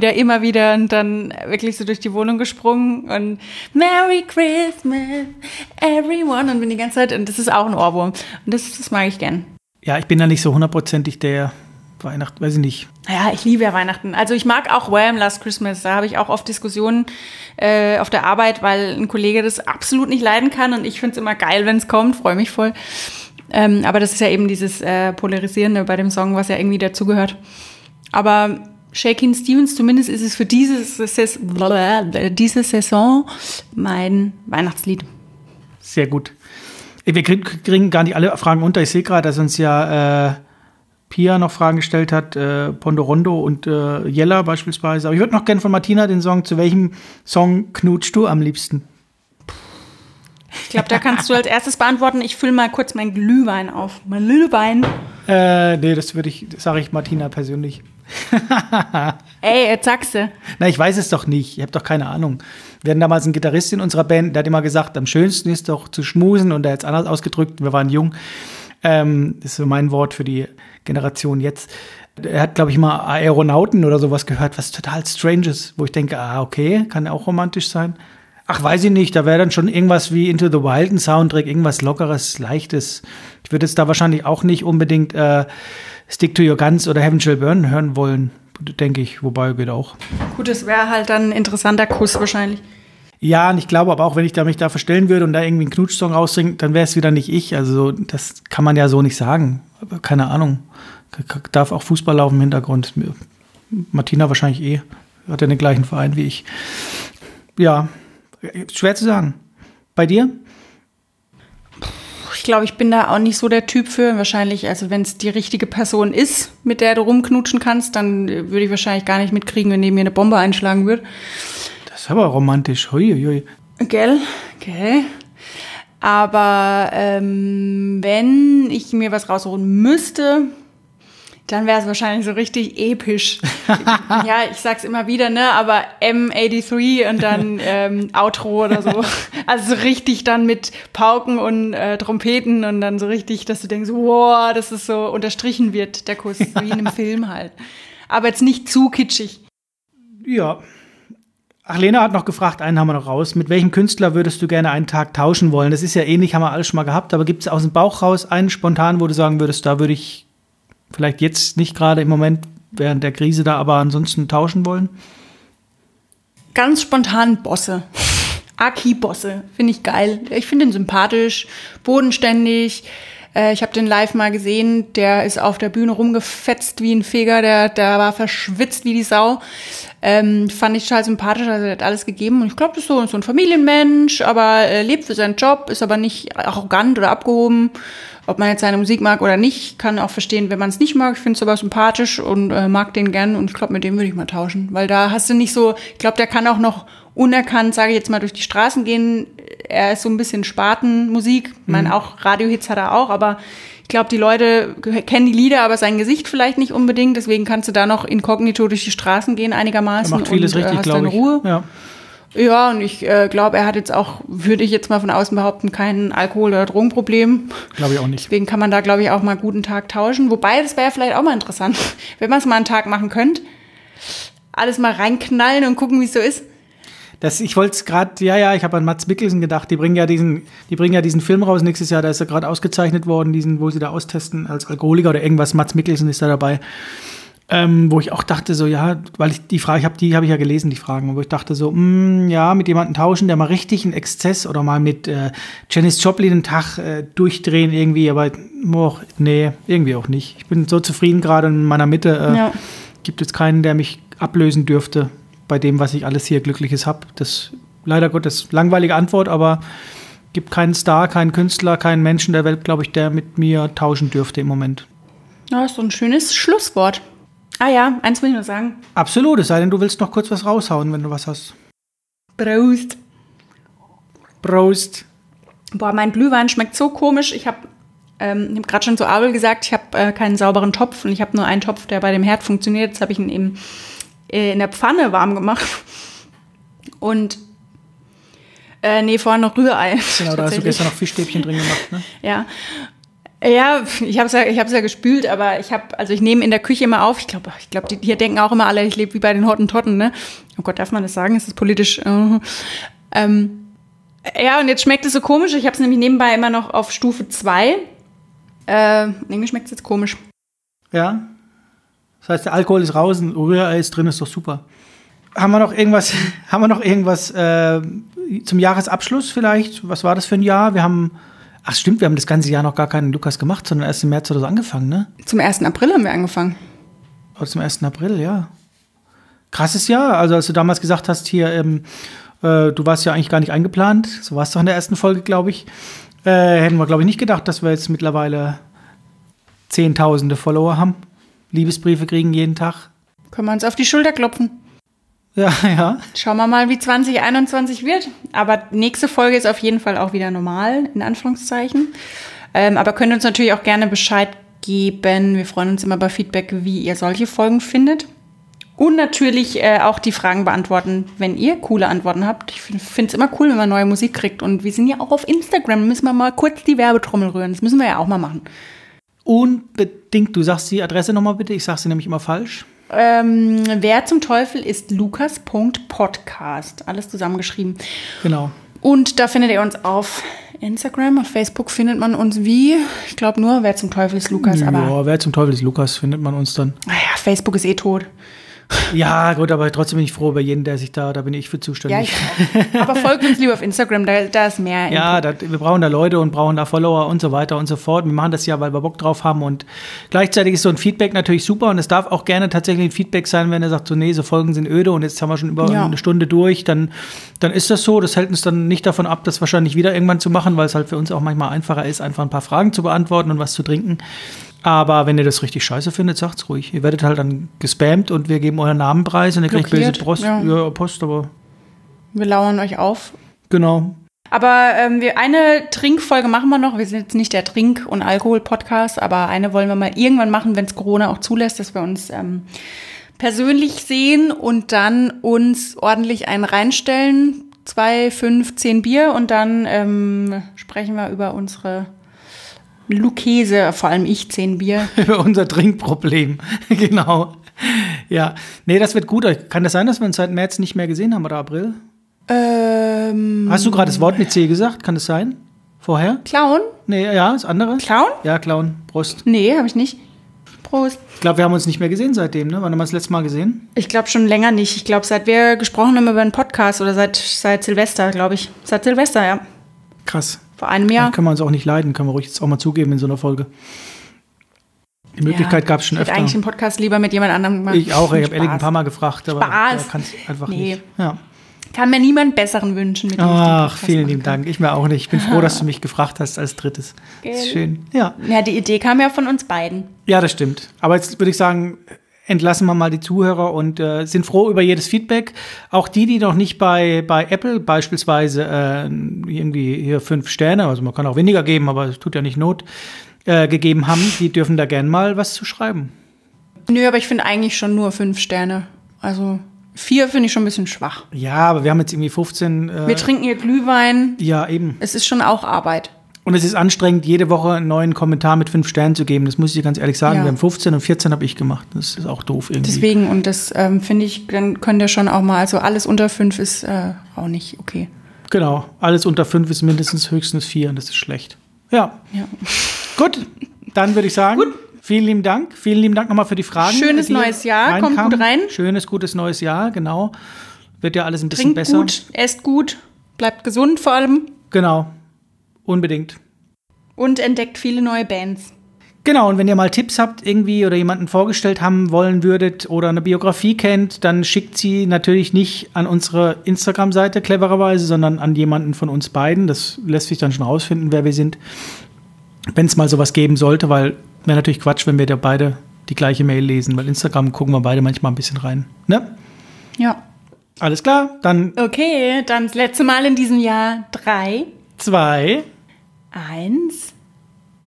und dann wirklich so durch die Wohnung gesprungen und Merry Christmas, everyone und bin die ganze Zeit, und das ist auch ein Ohrwurm und das mag ich gern. Ja, ich bin da nicht so hundertprozentig der Weihnachten, weiß ich nicht. Ja, ich liebe ja Weihnachten. Also ich mag auch Wham! Last Christmas, da habe ich auch oft Diskussionen auf der Arbeit, weil ein Kollege das absolut nicht leiden kann und ich finde es immer geil, wenn es kommt, freue mich voll. Aber das ist ja eben dieses Polarisierende bei dem Song, was ja irgendwie dazugehört. Aber Shakin' Stevens, zumindest ist es für diese Saison mein Weihnachtslied. Sehr gut. Wir kriegen gar nicht alle Fragen unter. Ich sehe gerade, dass uns ja Pia noch Fragen gestellt hat, Pondorondo und Jella beispielsweise. Aber ich würde noch gerne von Martina den Song, zu welchem Song knutschst du am liebsten? Ich glaube, da kannst du als erstes beantworten. Ich fülle mal kurz meinen Glühwein auf. Mein Glühwein. Nee, das sage ich Martina persönlich. Ey, jetzt sagst du. Na, ich weiß es doch nicht. Ich habe doch keine Ahnung. Wir hatten damals einen Gitarrist in unserer Band, der hat immer gesagt, am schönsten ist doch zu schmusen, und der hat es anders ausgedrückt, wir waren jung. Das ist so mein Wort für die Generation jetzt. Er hat, glaube ich, mal Aeronauten oder sowas gehört, was total Stranges, wo ich denke, okay, kann auch romantisch sein. Ach, weiß ich nicht, da wäre dann schon irgendwas wie Into the Wild ein Soundtrack, irgendwas Lockeres, Leichtes. Ich würde jetzt da wahrscheinlich auch nicht unbedingt Stick to Your Guns oder Heaven Shall Burn hören wollen, denke ich, wobei geht auch. Gut, das wäre halt dann ein interessanter Kuss wahrscheinlich. Ja, und ich glaube aber auch, wenn ich mich da verstellen würde und da irgendwie einen Knutschsong raussingen, dann wäre es wieder nicht ich. Also das kann man ja so nicht sagen. Aber keine Ahnung. Darf auch Fußball laufen im Hintergrund. Martina wahrscheinlich hat ja den gleichen Verein wie ich. Ja, schwer zu sagen. Bei dir? Ich glaube, ich bin da auch nicht so der Typ für. Wahrscheinlich, also wenn es die richtige Person ist, mit der du rumknutschen kannst, dann würde ich wahrscheinlich gar nicht mitkriegen, wenn neben mir eine Bombe einschlagen würde. Das ist aber romantisch. Hui. Gell? Aber wenn ich mir was rausholen müsste, dann wäre es wahrscheinlich so richtig episch. Ja, ich sag's immer wieder, ne? Aber M83 und dann Outro oder so. Also so richtig dann mit Pauken und Trompeten und dann so richtig, dass du denkst, wow, dass es so unterstrichen wird, der Kuss, wie in einem Film halt. Aber jetzt nicht zu kitschig. Ja. Ach, Lena hat noch gefragt, einen haben wir noch raus. Mit welchem Künstler würdest du gerne einen Tag tauschen wollen? Das ist ja ähnlich, haben wir alles schon mal gehabt, aber gibt es aus dem Bauch raus einen spontan, wo du sagen würdest, da würde ich vielleicht jetzt nicht gerade im Moment während der Krise da aber ansonsten tauschen wollen? Ganz spontan Bosse. Aki-Bosse, finde ich geil. Ich finde ihn sympathisch, bodenständig. Ich habe den live mal gesehen, der ist auf der Bühne rumgefetzt wie ein Feger, der war verschwitzt wie die Sau. Fand ich total sympathisch, also er hat alles gegeben. Und ich glaube, das ist so ein Familienmensch, aber lebt für seinen Job, ist aber nicht arrogant oder abgehoben. Ob man jetzt seine Musik mag oder nicht, kann auch verstehen, wenn man es nicht mag. Ich finde es aber sympathisch und mag den gern. Und ich glaube, mit dem würde ich mal tauschen. Weil da hast du nicht so, ich glaube, der kann auch noch unerkannt, sage ich jetzt mal, durch die Straßen gehen. Er ist so ein bisschen Spatenmusik. Ich meine, auch Radiohits hat er auch, aber ich glaube, die Leute kennen die Lieder, aber sein Gesicht vielleicht nicht unbedingt. Deswegen kannst du da noch inkognito durch die Straßen gehen einigermaßen. Er macht vieles und richtig, hast deine glaube ich. Ruhe. Ja, und ich glaube, er hat jetzt auch, würde ich jetzt mal von außen behaupten, kein Alkohol- oder Drogenproblem. Glaube ich auch nicht. Deswegen kann man da, glaube ich, auch mal guten Tag tauschen. Wobei, das wäre vielleicht auch mal interessant, wenn man es mal einen Tag machen könnte. Alles mal reinknallen und gucken, wie es so ist. Ich wollte es gerade, ich habe an Mads Mikkelsen gedacht, die bringen ja diesen Film raus nächstes Jahr, da ist er gerade ausgezeichnet worden, wo sie da austesten als Alkoholiker oder irgendwas, Mads Mikkelsen ist da dabei. Wo ich auch dachte so, ja, weil ich die Frage, die habe ich ja gelesen, die Fragen, wo ich dachte so, mit jemandem tauschen, der mal richtig einen Exzess oder mal mit Janis Joplin einen Tag durchdrehen irgendwie, aber nee, irgendwie auch nicht. Ich bin so zufrieden gerade in meiner Mitte, gibt es keinen, der mich ablösen dürfte bei dem, was ich alles hier Glückliches habe. Das leider Gottes langweilige Antwort, aber gibt keinen Star, keinen Künstler, keinen Menschen der Welt, glaube ich, der mit mir tauschen dürfte im Moment. Ja, ist so ein schönes Schlusswort. Ah ja, eins will ich nur sagen. Absolut, es sei denn, du willst noch kurz was raushauen, wenn du was hast. Prost. Prost. Boah, mein Glühwein schmeckt so komisch. Ich habe gerade schon zu Abel gesagt, ich habe keinen sauberen Topf und ich habe nur einen Topf, der bei dem Herd funktioniert. Jetzt habe ich ihn eben in der Pfanne warm gemacht. Und vorher noch Rührei. Genau, da hast du gestern noch Fischstäbchen drin gemacht, ne? Ja. Ja, ich hab's ja gespült, aber ich nehme in der Küche immer auf. Ich glaube, die hier denken auch immer alle, ich lebe wie bei den Hottentotten, ne? Oh Gott, darf man das sagen? Ist das politisch? Ja, und jetzt schmeckt es so komisch. Ich habe es nämlich nebenbei immer noch auf Stufe 2. Irgendwie schmeckt es jetzt komisch. Ja. Das heißt, der Alkohol ist raus und Rührei ist drin, ist doch super. Haben wir noch irgendwas zum Jahresabschluss vielleicht? Was war das für ein Jahr? Wir haben das ganze Jahr noch gar keinen Lukas gemacht, sondern erst im März oder so angefangen, ne? Zum 1. April haben wir angefangen. Oder zum 1. April, ja. Krasses Jahr. Also als du damals gesagt hast, hier, du warst ja eigentlich gar nicht eingeplant. So warst du in der ersten Folge, glaube ich. Hätten wir, glaube ich, nicht gedacht, dass wir jetzt mittlerweile Zehntausende Follower haben. Liebesbriefe kriegen jeden Tag. Können wir uns auf die Schulter klopfen. Ja. Schauen wir mal, wie 2021 wird. Aber nächste Folge ist auf jeden Fall auch wieder normal, in Anführungszeichen. Aber könnt uns natürlich auch gerne Bescheid geben. Wir freuen uns immer bei Feedback, wie ihr solche Folgen findet. Und natürlich auch die Fragen beantworten, wenn ihr coole Antworten habt. Ich finde es immer cool, wenn man neue Musik kriegt. Und wir sind ja auch auf Instagram. Da müssen wir mal kurz die Werbetrommel rühren. Das müssen wir ja auch mal machen. Unbedingt. Du sagst die Adresse nochmal bitte. Ich sage sie nämlich immer falsch. Wer zum Teufel ist lukas.podcast. Alles zusammengeschrieben. Genau. Und da findet ihr uns auf Instagram. Auf Facebook findet man uns wie? Ich glaube nur, wer zum Teufel ist Lukas. Ja, wer zum Teufel ist Lukas, findet man uns dann. Naja, Facebook ist eh tot. Ja, gut, aber trotzdem bin ich froh über jeden, der sich da bin ich für zuständig. Ja, ich auch. Aber folgt uns lieber auf Instagram, da ist mehr. Ja, wir brauchen da Leute und brauchen da Follower und so weiter und so fort. Wir machen das ja, weil wir Bock drauf haben und gleichzeitig ist so ein Feedback natürlich super und es darf auch gerne tatsächlich ein Feedback sein, wenn er sagt, so nee, so Folgen sind öde und jetzt haben wir schon über eine Stunde durch, dann ist das so. Das hält uns dann nicht davon ab, das wahrscheinlich wieder irgendwann zu machen, weil es halt für uns auch manchmal einfacher ist, einfach ein paar Fragen zu beantworten und was zu trinken. Aber wenn ihr das richtig scheiße findet, sagt's ruhig. Ihr werdet halt dann gespammt und wir geben euren Namen preis und ihr kriegt böse Post, aber wir lauern euch auf. Genau. Aber eine Trinkfolge machen wir noch. Wir sind jetzt nicht der Trink- und Alkohol-Podcast, aber eine wollen wir mal irgendwann machen, wenn es Corona auch zulässt, dass wir uns persönlich sehen und dann uns ordentlich einen reinstellen. 2, 5, 10 Bier und dann sprechen wir über unsere Lucchese, vor allem ich, 10 Bier. Über unser Trinkproblem, genau. Ja, nee, das wird gut. Kann das sein, dass wir uns seit März nicht mehr gesehen haben oder April? Hast du gerade das Wort mit C gesagt? Kann das sein? Vorher? Clown? Nee, ja, das andere. Clown? Ja, Clown. Prost. Nee, habe ich nicht. Prost. Ich glaube, wir haben uns nicht mehr gesehen seitdem, ne? Wann haben wir das letzte Mal gesehen? Ich glaube schon länger nicht. Ich glaube, seit wir gesprochen haben über einen Podcast oder seit Silvester, glaube ich. Seit Silvester, ja. Krass. Vor einem Jahr. Dann können wir uns auch nicht leiden, können wir ruhig jetzt auch mal zugeben in so einer Folge. Die Möglichkeit gab es schon öfter. Ich hätte eigentlich einen Podcast lieber mit jemand anderem gemacht. Ich auch, ich habe Ellie ein paar Mal gefragt, aber er kann es einfach nicht. Ja. Kann mir niemand besseren wünschen mit dem Ach, vielen lieben Dank. Ich mir auch nicht. Ich bin froh, dass du mich gefragt hast als drittes. Das ist schön. Ja. Ja, die Idee kam ja von uns beiden. Ja, das stimmt. Aber jetzt würde ich sagen, entlassen wir mal die Zuhörer und sind froh über jedes Feedback. Auch die noch nicht bei Apple beispielsweise irgendwie hier 5 Sterne, also man kann auch weniger geben, aber es tut ja nicht Not, gegeben haben, die dürfen da gern mal was zu schreiben. Nö, aber ich finde eigentlich schon nur 5 Sterne. Also 4 finde ich schon ein bisschen schwach. Ja, aber wir haben jetzt irgendwie 15. Wir trinken hier Glühwein. Ja, eben. Es ist schon auch Arbeit. Und es ist anstrengend, jede Woche einen neuen Kommentar mit 5 Sternen zu geben. Das muss ich dir ganz ehrlich sagen. Ja. Wir haben 15 und 14 habe ich gemacht. Das ist auch doof irgendwie. Deswegen, und das finde ich, dann könnt ihr schon auch mal, also alles unter 5 ist auch nicht okay. Genau, alles unter 5 ist mindestens höchstens 4 und das ist schlecht. Ja. Gut, dann würde ich sagen, vielen lieben Dank. Vielen lieben Dank nochmal für die Fragen. Schönes neues Jahr, kommt gut rein. Schönes, gutes neues Jahr, genau. Wird ja alles ein bisschen besser. Trinkt gut, esst gut, bleibt gesund vor allem. Genau, unbedingt. Und entdeckt viele neue Bands. Genau, und wenn ihr mal Tipps habt irgendwie oder jemanden vorgestellt haben wollen würdet oder eine Biografie kennt, dann schickt sie natürlich nicht an unsere Instagram-Seite clevererweise, sondern an jemanden von uns beiden. Das lässt sich dann schon rausfinden, wer wir sind, wenn es mal sowas geben sollte, weil wäre natürlich Quatsch, wenn wir da beide die gleiche Mail lesen, weil Instagram gucken wir beide manchmal ein bisschen rein. Ne? Ja. Alles klar, dann... Okay, dann das letzte Mal in diesem Jahr 3, 2, 1...